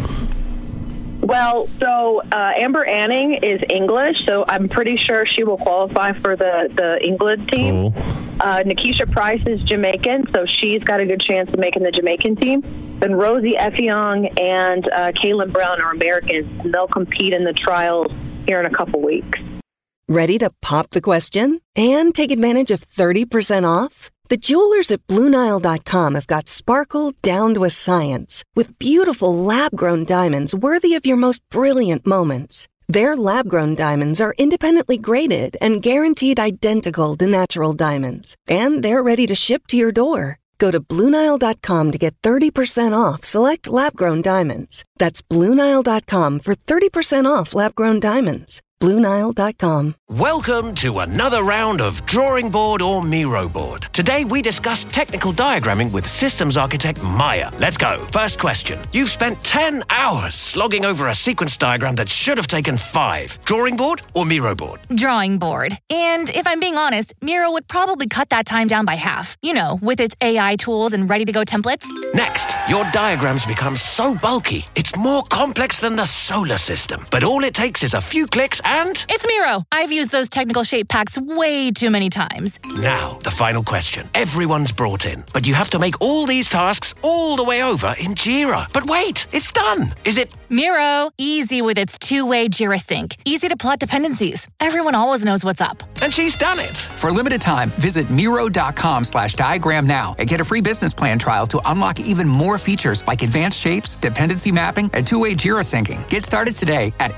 Well, so uh, Amber Anning is English, so I'm pretty sure she will qualify for the, the England team. Cool. Uh, Nikisha Price is Jamaican, so she's got a good chance of making the Jamaican team. Then Rosie Effiong and uh, Kaylin Brown are Americans, and they'll compete in the trials here in a couple weeks. Ready to pop the question and take advantage of thirty percent off? The jewelers at Blue Nile dot com have got sparkle down to a science with beautiful lab-grown diamonds worthy of your most brilliant moments. Their lab-grown diamonds are independently graded and guaranteed identical to natural diamonds, and they're ready to ship to your door. Go to Blue Nile dot com to get thirty percent off select lab-grown diamonds. That's Blue Nile dot com for thirty percent off lab-grown diamonds. Blue Nile dot com. Welcome to another round of Drawing Board or Miro Board. Today we discuss technical diagramming with systems architect Maya. Let's go. First question. You've spent ten hours slogging over a sequence diagram that should have taken five. Drawing board or Miro board? Drawing board. And if I'm being honest, Miro would probably cut that time down by half. You know, with its A I tools and ready-to-go templates. Next, your diagrams become so bulky, it's more complex than the solar system. But all it takes is a few clicks and... It's Miro. I've used those technical shape packs way too many times. Now, the final question. Everyone's brought in, but you have to make all these tasks all the way over in Jira. But wait, it's done. Is it... Miro. Easy with its two-way Jira sync. Easy to plot dependencies. Everyone always knows what's up. And she's done it. For a limited time, visit Miro.com slash diagram now and get a free business plan trial to unlock even more features like advanced shapes, dependency mapping, and two-way Jira syncing. Get started today at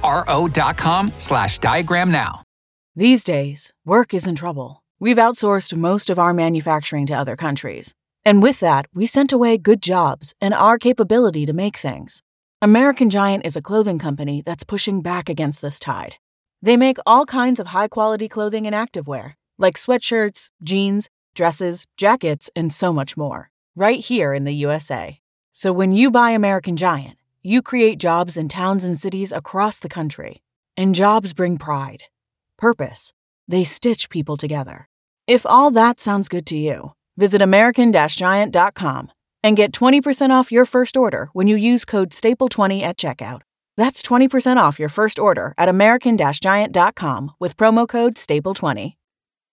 Miro.com slash diagram now. These days, work is in trouble. We've outsourced most of our manufacturing to other countries. And with that, we sent away good jobs and our capability to make things. American Giant is a clothing company that's pushing back against this tide. They make all kinds of high-quality clothing and activewear, like sweatshirts, jeans, dresses, jackets, and so much more, right here in the U S A. So when you buy American Giant, you create jobs in towns and cities across the country. And jobs bring pride, purpose. They stitch people together. If all that sounds good to you, visit American Giant dot com and get twenty percent off your first order when you use code staple twenty at checkout. That's twenty percent off your first order at American Giant dot com with promo code staple twenty.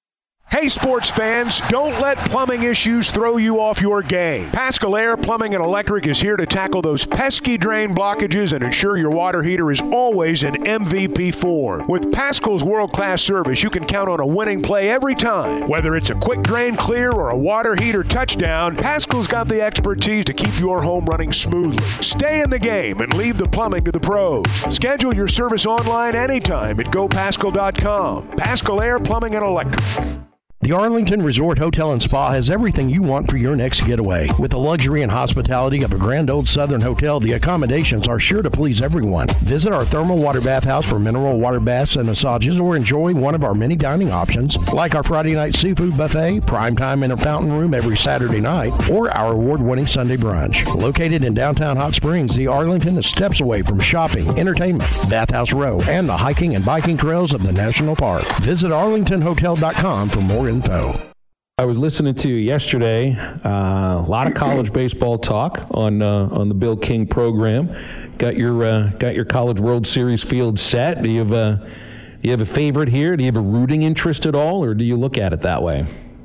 Hey, sports fans, don't let plumbing issues throw you off your game. Paschal Air Plumbing and Electric is here to tackle those pesky drain blockages and ensure your water heater is always in M V P form. With Paschal's world-class service, you can count on a winning play every time. Whether it's a quick drain clear or a water heater touchdown, Paschal's got the expertise to keep your home running smoothly. Stay in the game and leave the plumbing to the pros. Schedule your service online anytime at go paschal dot com. Paschal Air Plumbing and Electric. The Arlington Resort Hotel and Spa has everything you want for your next getaway. With the luxury and hospitality of a grand old southern hotel, the accommodations are sure to please everyone. Visit our thermal water bathhouse for mineral water baths and massages, or enjoy one of our many dining options, like our Friday night seafood buffet, primetime in a fountain room every Saturday night, or our award-winning Sunday brunch. Located in downtown Hot Springs, the Arlington is steps away from shopping, entertainment, Bathhouse Row, and the hiking and biking trails of the National Park. Visit arlington hotel dot com for more info. I was listening to you yesterday. Uh, a lot of college baseball talk on uh, on the Bill King program. Got your uh, got your College World Series field set. Do you have a do you have a favorite here? Do you have a rooting interest at all, or do you look at it that way?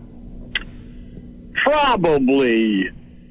Probably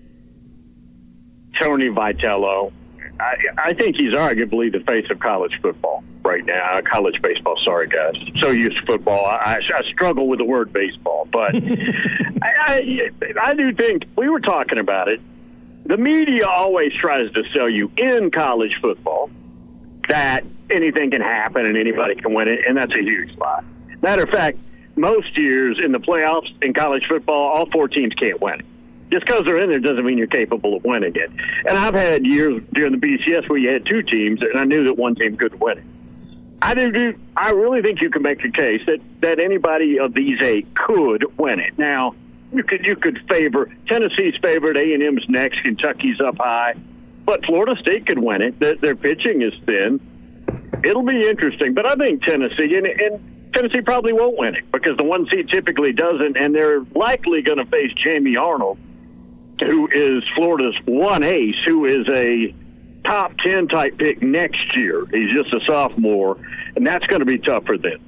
Tony Vitello. I, I think he's arguably the face of college football right now. College baseball, sorry, guys. So used to football. I, I struggle with the word baseball. But I, I, I do think, we were talking about it, the media always tries to sell you in college football that anything can happen and anybody can win it, and that's a huge lie. Matter of fact, most years in the playoffs in college football, all four teams can't win it. Just because they're in there doesn't mean you're capable of winning it. And I've had years during the B C S where you had two teams, and I knew that one team could win it. I do. I really think you can make a case that, that anybody of these eight could win it. Now, you could you could favor Tennessee's favored, A and M's next, Kentucky's up high, but Florida State could win it. Their, their pitching is thin. It'll be interesting, but I think Tennessee and, and Tennessee probably won't win it because the one seed typically doesn't, and they're likely going to face Jamie Arnold, who is Florida's one ace, who is a top ten type pick next year. He's just a sophomore, and that's going to be tough for them.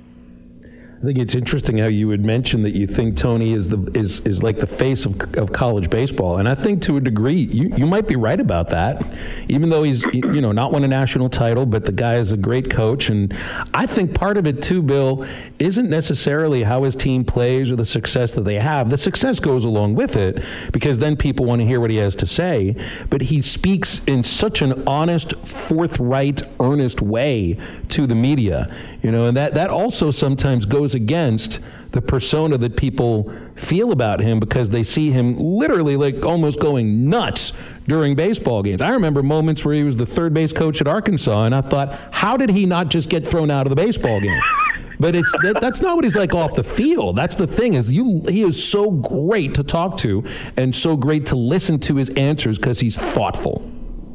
I think it's interesting how you would mention that you think Tony is the is, is like the face of, of college baseball, and I think to a degree you, you might be right about that. Even though he's you know not won a national title, but the guy is a great coach, and I think part of it too, Bill, isn't necessarily how his team plays or the success that they have. The success goes along with it because then people want to hear what he has to say. But he speaks in such an honest, forthright, earnest way to the media. You know, and that, that also sometimes goes against the persona that people feel about him because they see him literally like almost going nuts during baseball games. I remember moments where he was the third base coach at Arkansas, and I thought, how did he not just get thrown out of the baseball game? But it's that, that's not what he's like off the field. That's the thing is you he is so great to talk to and so great to listen to his answers because he's thoughtful.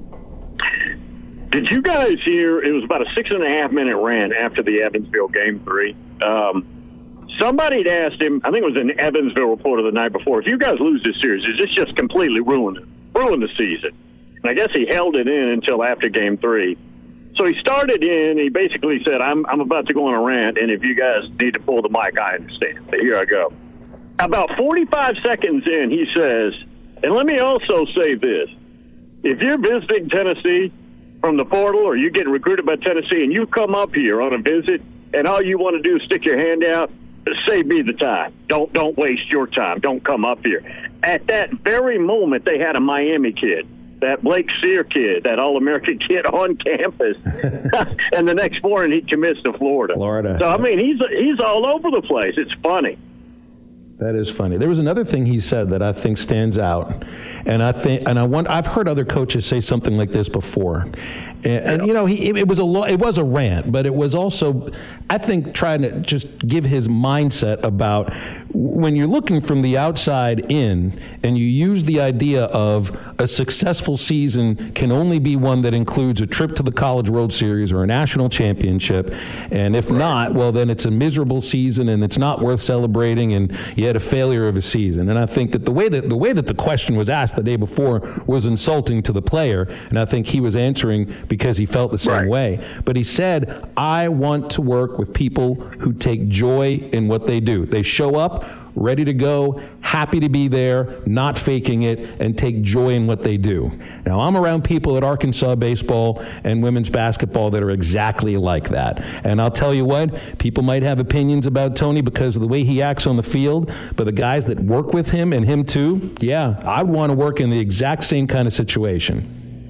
Did you guys hear, it was about a six and a half minute rant after the Evansville game three. Um, somebody had asked him, I think it was an Evansville reporter the night before, if you guys lose this series, is this just completely ruined, ruined the season? And I guess he held it in until after game three. So he started in, he basically said, I'm, I'm about to go on a rant, and if you guys need to pull the mic, I understand. But here I go. About forty-five seconds in, he says, and let me also say this, if you're visiting Tennessee from the portal or you're getting recruited by Tennessee and you come up here on a visit and all you want to do is stick your hand out, save me the time. Don't don't waste your time. Don't come up here. At that very moment, they had a Miami kid, that Blake Sear kid, that All-American kid on campus. And the next morning, he commits to Florida. Florida. So, I mean, he's he's all over the place. It's funny. That is funny. There was another thing he said that I think stands out, and I think, and I want. I've heard other coaches say something like this before, and, and you know, he it, it was a lo- it was a rant, but it was also, I think, trying to just give his mindset about when you're looking from the outside in, and you use the idea of a successful season can only be one that includes a trip to the College World Series or a national championship, and if not, well, then it's a miserable season and it's not worth celebrating, and you had a failure of a season. And I think that the way that the way that the question was asked the day before was insulting to the player, and I think he was answering because he felt the same Right. way. But he said, I want to work with people who take joy in what they do. They show up ready to go, happy to be there, not faking it, and take joy in what they do. Now, I'm around people at Arkansas baseball and women's basketball that are exactly like that. And I'll tell you what, people might have opinions about Tony because of the way he acts on the field, but the guys that work with him and him too, yeah, I want to work in the exact same kind of situation.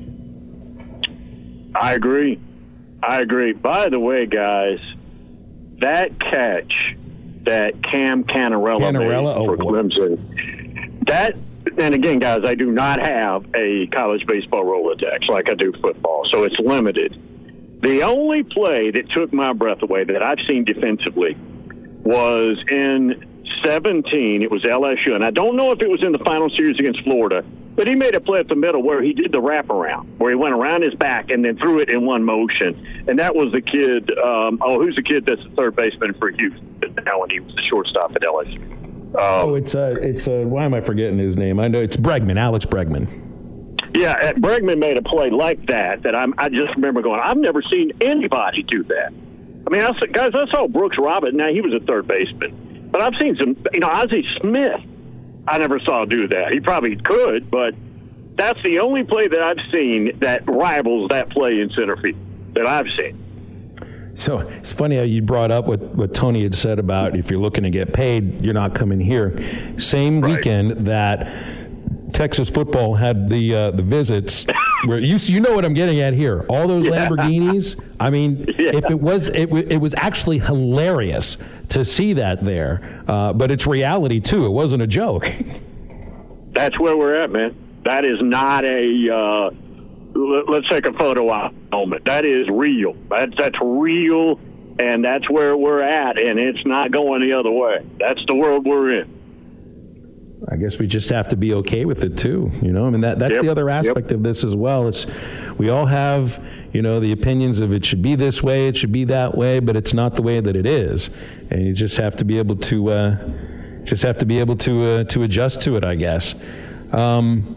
I agree. I agree. By the way, guys, that catch that Cam Cannarella, Cannarella? made for Oh, Clemson, that, and again, guys, I do not have a college baseball Rolodex like I do football, so it's limited. The only play that took my breath away that I've seen defensively was in seventeen. It was L S U, and I don't know if it was in the final series against Florida, but he made a play at the middle where he did the wraparound, where he went around his back and then threw it in one motion. And that was the kid, um, oh, who's the kid that's the third baseman for Houston now when he was the shortstop at L S U? Um, oh, it's, uh, it's uh, why am I forgetting his name? I know it's Bregman, Alex Bregman. Yeah, Bregman made a play like that that I'm, I just remember going, I've never seen anybody do that. I mean, I saw, guys, I saw Brooks Robert. Now, he was a third baseman. But I've seen some, you know, Ozzie Smith, I never saw do that. He probably could, but that's the only play that I've seen that rivals that play in center field that I've seen. So it's funny how you brought up what, what Tony had said about if you're looking to get paid, you're not coming here. Same Right. weekend that Texas football had the uh, the visits where you you know what I'm getting at here. All those Yeah. Lamborghinis. I mean, Yeah. if it was it, w- it was actually hilarious to see that there, uh, but it's reality too. It wasn't a joke. That's where we're at, man. That is not a, uh, l- let's take a photo op moment. That is real. That's, that's real, and that's where we're at, and it's not going the other way. That's the world we're in. I guess we just have to be okay with it too, you know. I mean, that that's Yep. the other aspect Yep. of this as well. It's we all have, you know, the opinions of it should be this way, it should be that way, but it's not the way that it is, and you just have to be able to, uh, just have to be able to uh, to adjust to it, I guess. Um,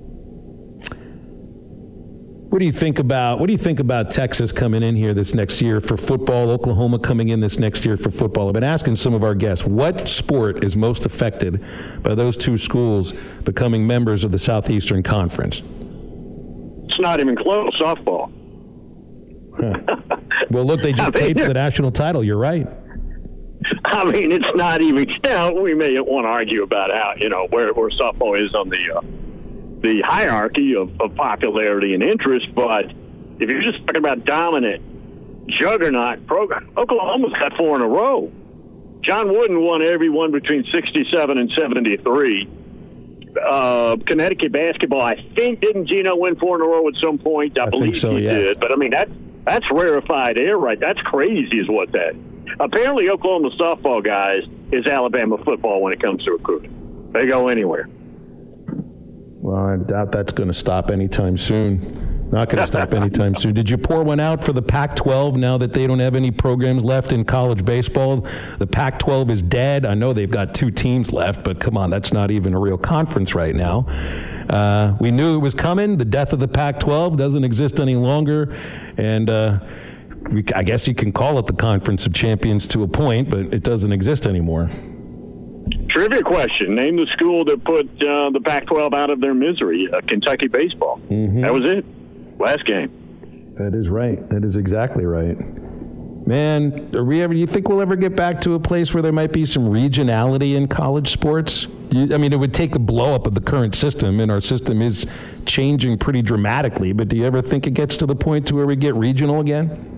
What do you think about what do you think about Texas coming in here this next year for football, Oklahoma coming in this next year for football? I've been asking some of our guests, what sport is most affected by those two schools becoming members of the Southeastern Conference? It's not even close, softball. Huh. Well, look, they just I mean, played for the national title. You're right. I mean, it's not even, now we may want to argue about how, you know, where, where softball is on the uh, the hierarchy of, of popularity and interest, but if you're just talking about dominant juggernaut program, Oklahoma's got four in a row. John Wooden won every one between sixty-seven and seventy-three. Uh, Connecticut basketball, I think, didn't Gino win four in a row at some point? I, I believe think so, he yeah. did. But, I mean, that, that's rarefied air, right? That's crazy is what that. Apparently, Oklahoma softball, guys, is Alabama football when it comes to recruiting. They go anywhere. Well, I doubt that's going to stop anytime soon. Not going to stop anytime soon. Did you pour one out for the Pac twelve now that they don't have any programs left in college baseball? The Pac twelve is dead. I know they've got two teams left, but come on, that's not even a real conference right now. Uh, we knew it was coming. The death of the Pac twelve doesn't exist any longer, and uh, we, I guess you can call it the Conference of Champions to a point, but it doesn't exist anymore. Trivia question. Name the school that put uh, the Pac twelve out of their misery, uh, Kentucky baseball. Mm-hmm. That was it. Last game. That is right. That is exactly right. Man, are we ever? Do you think we'll ever get back to a place where there might be some regionality in college sports? You, I mean, it would take the blow up of the current system, and our system is changing pretty dramatically. But do you ever think it gets to the point to where we get regional again?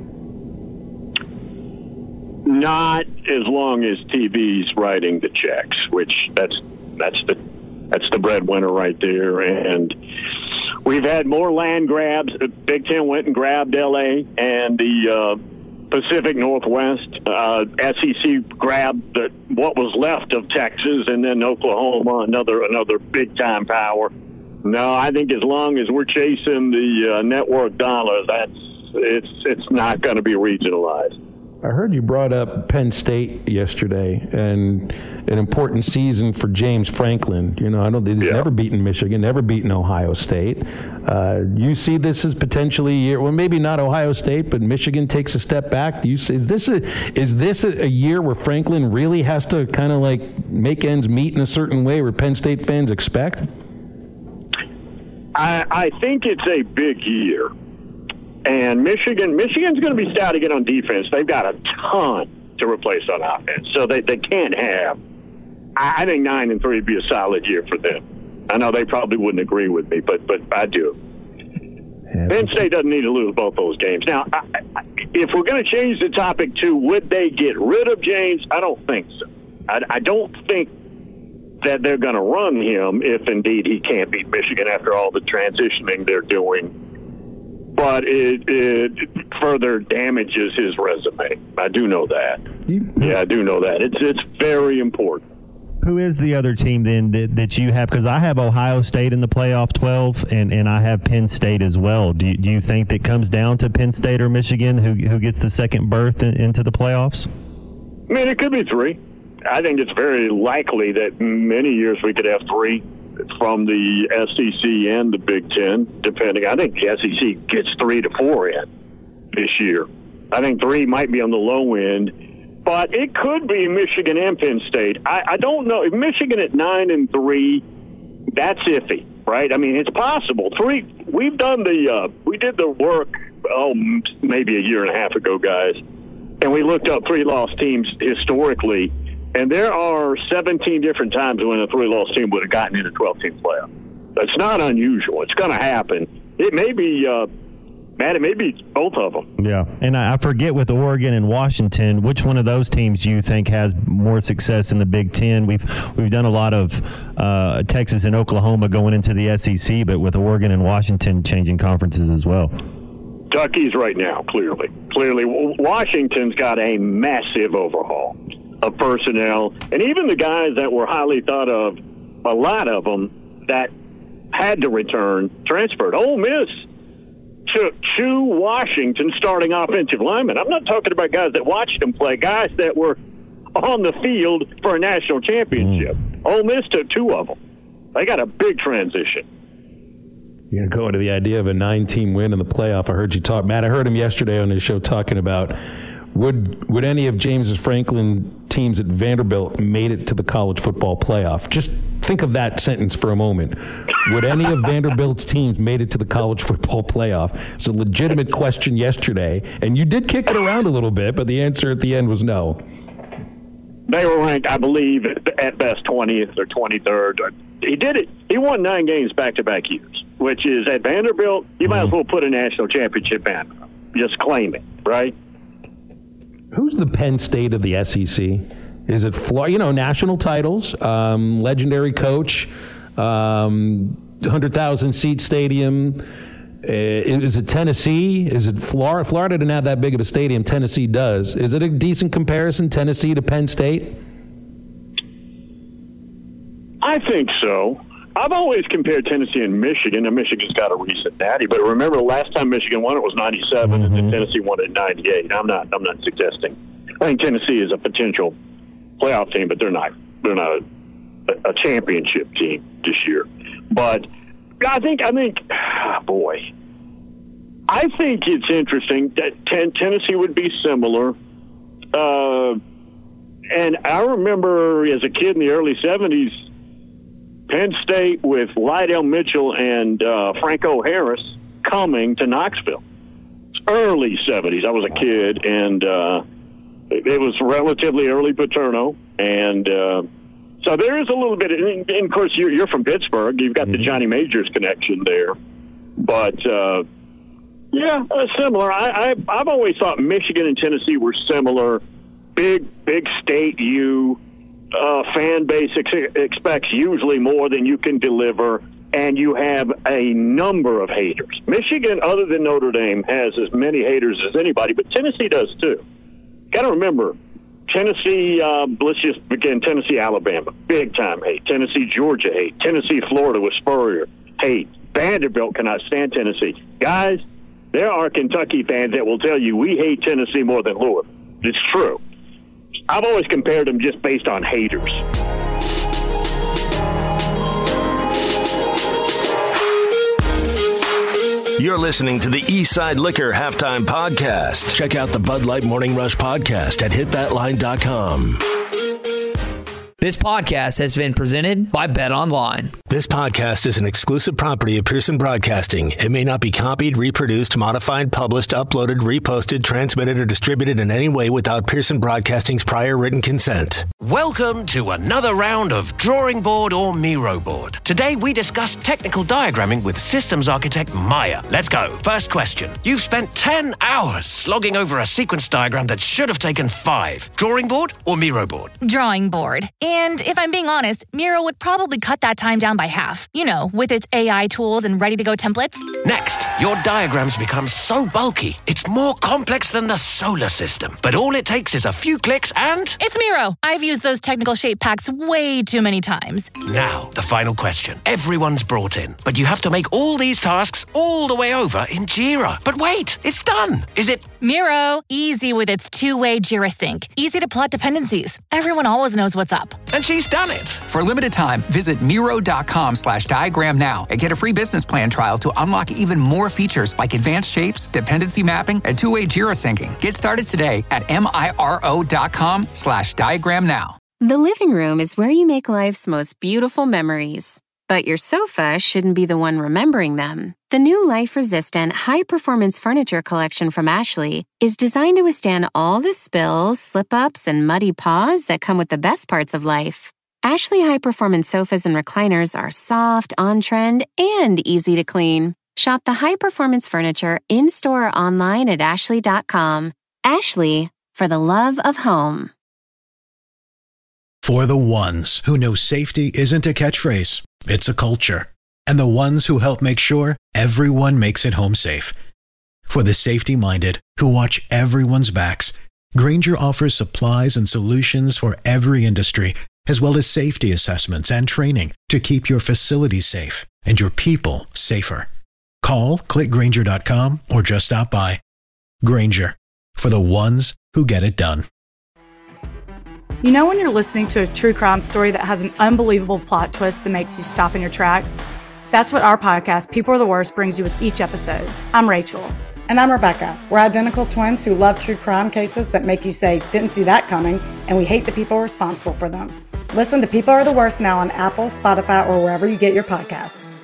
Not as long as T V's writing the checks, which that's that's the that's the breadwinner right there. And we've had more land grabs. Big Ten went and grabbed L A and the uh, Pacific Northwest. Uh, S E C grabbed the, what was left of Texas, and then Oklahoma, another another big time power. No, I think as long as we're chasing the uh, network dollars, that's it's it's not going to be regionalized. I heard you brought up Penn State yesterday and an important season for James Franklin. You know, I don't think he's yeah. never beaten Michigan, never beaten Ohio State. Uh, you see this as potentially a year, well, maybe not Ohio State, but Michigan takes a step back. Do you see, is this a is this a, a year where Franklin really has to kind of like make ends meet in a certain way where Penn State fans expect? I, I think it's a big year. And Michigan, Michigan's going to be stout again on defense. They've got a ton to replace on offense, so they, they can't have. I, I think nine and three would be a solid year for them. I know they probably wouldn't agree with me, but but I do. Yeah, Penn State doesn't need to lose both those games. Now, I, I, if we're going to change the topic to would they get rid of James, I don't think so. I, I don't think that they're going to run him if indeed he can't beat Michigan after all the transitioning they're doing. But it, it further damages his resume. I do know that. Yeah, I do know that. It's it's very important. Who is the other team then that, that you have? Because I have Ohio State in the playoff twelve, and, and I have Penn State as well. Do you, do you think that comes down to Penn State or Michigan who who gets the second berth in, into the playoffs? I mean, it could be three. I think it's very likely that many years we could have three from the S E C and the Big Ten, depending. I think the S E C gets three to four in this year. I think three might be on the low end, but it could be Michigan and Penn State. I, I don't know. If Michigan at nine and three, that's iffy, right? I mean, it's possible. Three. We've done the. Uh, we did the work. Oh, maybe a year and a half ago, guys, and we looked up three-loss teams historically. And there are seventeen different times when a three-loss team would have gotten in a twelve-team playoff. That's not unusual. It's going to happen. It may be, uh, Matt, it may be both of them. Yeah, and I forget with Oregon and Washington, which one of those teams do you think has more success in the Big Ten? We've we've done a lot of uh, Texas and Oklahoma going into the S E C, but with Oregon and Washington changing conferences as well. Duckies right now, clearly. Clearly, Washington's got a massive overhaul of personnel, and even the guys that were highly thought of, a lot of them that had to return transferred. Ole Miss took two Washington starting offensive linemen. I'm not talking about guys that watched them play, guys that were on the field for a national championship. Mm. Ole Miss took two of them. They got a big transition. You're going to go into the idea of a nine-team win in the playoff. I heard you talk, Matt, I heard him yesterday on his show talking about Would would any of James Franklin teams at Vanderbilt made it to the college football playoff? Just think of that sentence for a moment. Would any of Vanderbilt's teams made it to the college football playoff? It's a legitimate question yesterday, and you did kick it around a little bit, but the answer at the end was no. They were ranked, I believe, at best twentieth or twenty-third. He did it. He won nine games back-to-back years, which is at Vanderbilt, you might as well put a national championship banner. Just claim it, right? Who's the Penn State of the S E C? Is it, you know, national titles, um, legendary coach, um, one hundred thousand seat stadium? Uh, is it Tennessee? Is it Florida? Florida didn't have that big of a stadium. Tennessee does. Is it a decent comparison, Tennessee to Penn State? I think so. I've always compared Tennessee and Michigan, and Michigan's got a recent natty. But remember, the last time Michigan won it was ninety-seven, mm-hmm. and then Tennessee won it in ninety-eight. I'm not. I'm not suggesting. I think Tennessee is a potential playoff team, but they're not. They're not a, a championship team this year. But I think. I think. Boy, I think it's interesting that ten, Tennessee would be similar. Uh, and I remember as a kid in the early seventies. Penn State with Lydell Mitchell and uh, Franco Harris coming to Knoxville. It's early seventies. I was a kid, and uh, it, it was relatively early Paterno. And uh, so there is a little bit. And, and of course, you're, you're from Pittsburgh. You've got mm-hmm. the Johnny Majors connection there. But, uh, yeah, uh, similar. I, I, I've always thought Michigan and Tennessee were similar. Big, big state U. Uh, fan base ex- expects usually more than you can deliver, and you have a number of haters. Michigan, other than Notre Dame, has as many haters as anybody, but Tennessee does too. Got to remember, Tennessee, uh, let's just begin, Tennessee, Alabama, big time hate. Tennessee, Georgia hate. Tennessee, Florida with Spurrier, hate. Vanderbilt cannot stand Tennessee. Guys, there are Kentucky fans that will tell you we hate Tennessee more than Louisville. It's true. I've always compared them just based on haters. You're listening to the Eastside Liquor Halftime Podcast. Check out the Bud Light Morning Rush Podcast at hit that line dot com. This podcast has been presented by BetOnline. This podcast is an exclusive property of Pearson Broadcasting. It may not be copied, reproduced, modified, published, uploaded, reposted, transmitted, or distributed in any way without Pearson Broadcasting's prior written consent. Welcome to another round of Drawing Board or Miro Board. Today we discuss technical diagramming with systems architect Maya. Let's go. First question. You've spent ten hours slogging over a sequence diagram that should have taken five. Drawing board or Miro board? Drawing board. And if I'm being honest, Miro would probably cut that time down by half. You know, with its A I tools and ready-to-go templates. Next, your diagrams become so bulky, it's more complex than the solar system. But all it takes is a few clicks and... It's Miro. I've used those technical shape packs way too many times. Now, the final question. Everyone's brought in, but you have to make all these tasks all the way over in Jira. But wait, it's done. Is it... Miro, easy with its two-way Jira sync. Easy to plot dependencies. Everyone always knows what's up. And she's done it. For a limited time, visit Miro.com slash diagram now and get a free business plan trial to unlock even more features like advanced shapes, dependency mapping, and two-way Jira syncing. Get started today at Miro.com slash diagram now. The living room is where you make life's most beautiful memories. But your sofa shouldn't be the one remembering them. The new life-resistant, high-performance furniture collection from Ashley is designed to withstand all the spills, slip-ups, and muddy paws that come with the best parts of life. Ashley high-performance sofas and recliners are soft, on-trend, and easy to clean. Shop the high-performance furniture in-store or online at ashley dot com. Ashley, for the love of home. For the ones who know safety isn't a catchphrase, it's a culture. And the ones who help make sure everyone makes it home safe. For the safety-minded who watch everyone's backs, Grainger offers supplies and solutions for every industry, as well as safety assessments and training to keep your facilities safe and your people safer. Call, click Grainger dot com, or just stop by. Grainger, for the ones who get it done. You know when you're listening to a true crime story that has an unbelievable plot twist that makes you stop in your tracks? That's what our podcast, People Are the Worst, brings you with each episode. I'm Rachel. And I'm Rebecca. We're identical twins who love true crime cases that make you say, didn't see that coming, and we hate the people responsible for them. Listen to People Are the Worst now on Apple, Spotify, or wherever you get your podcasts.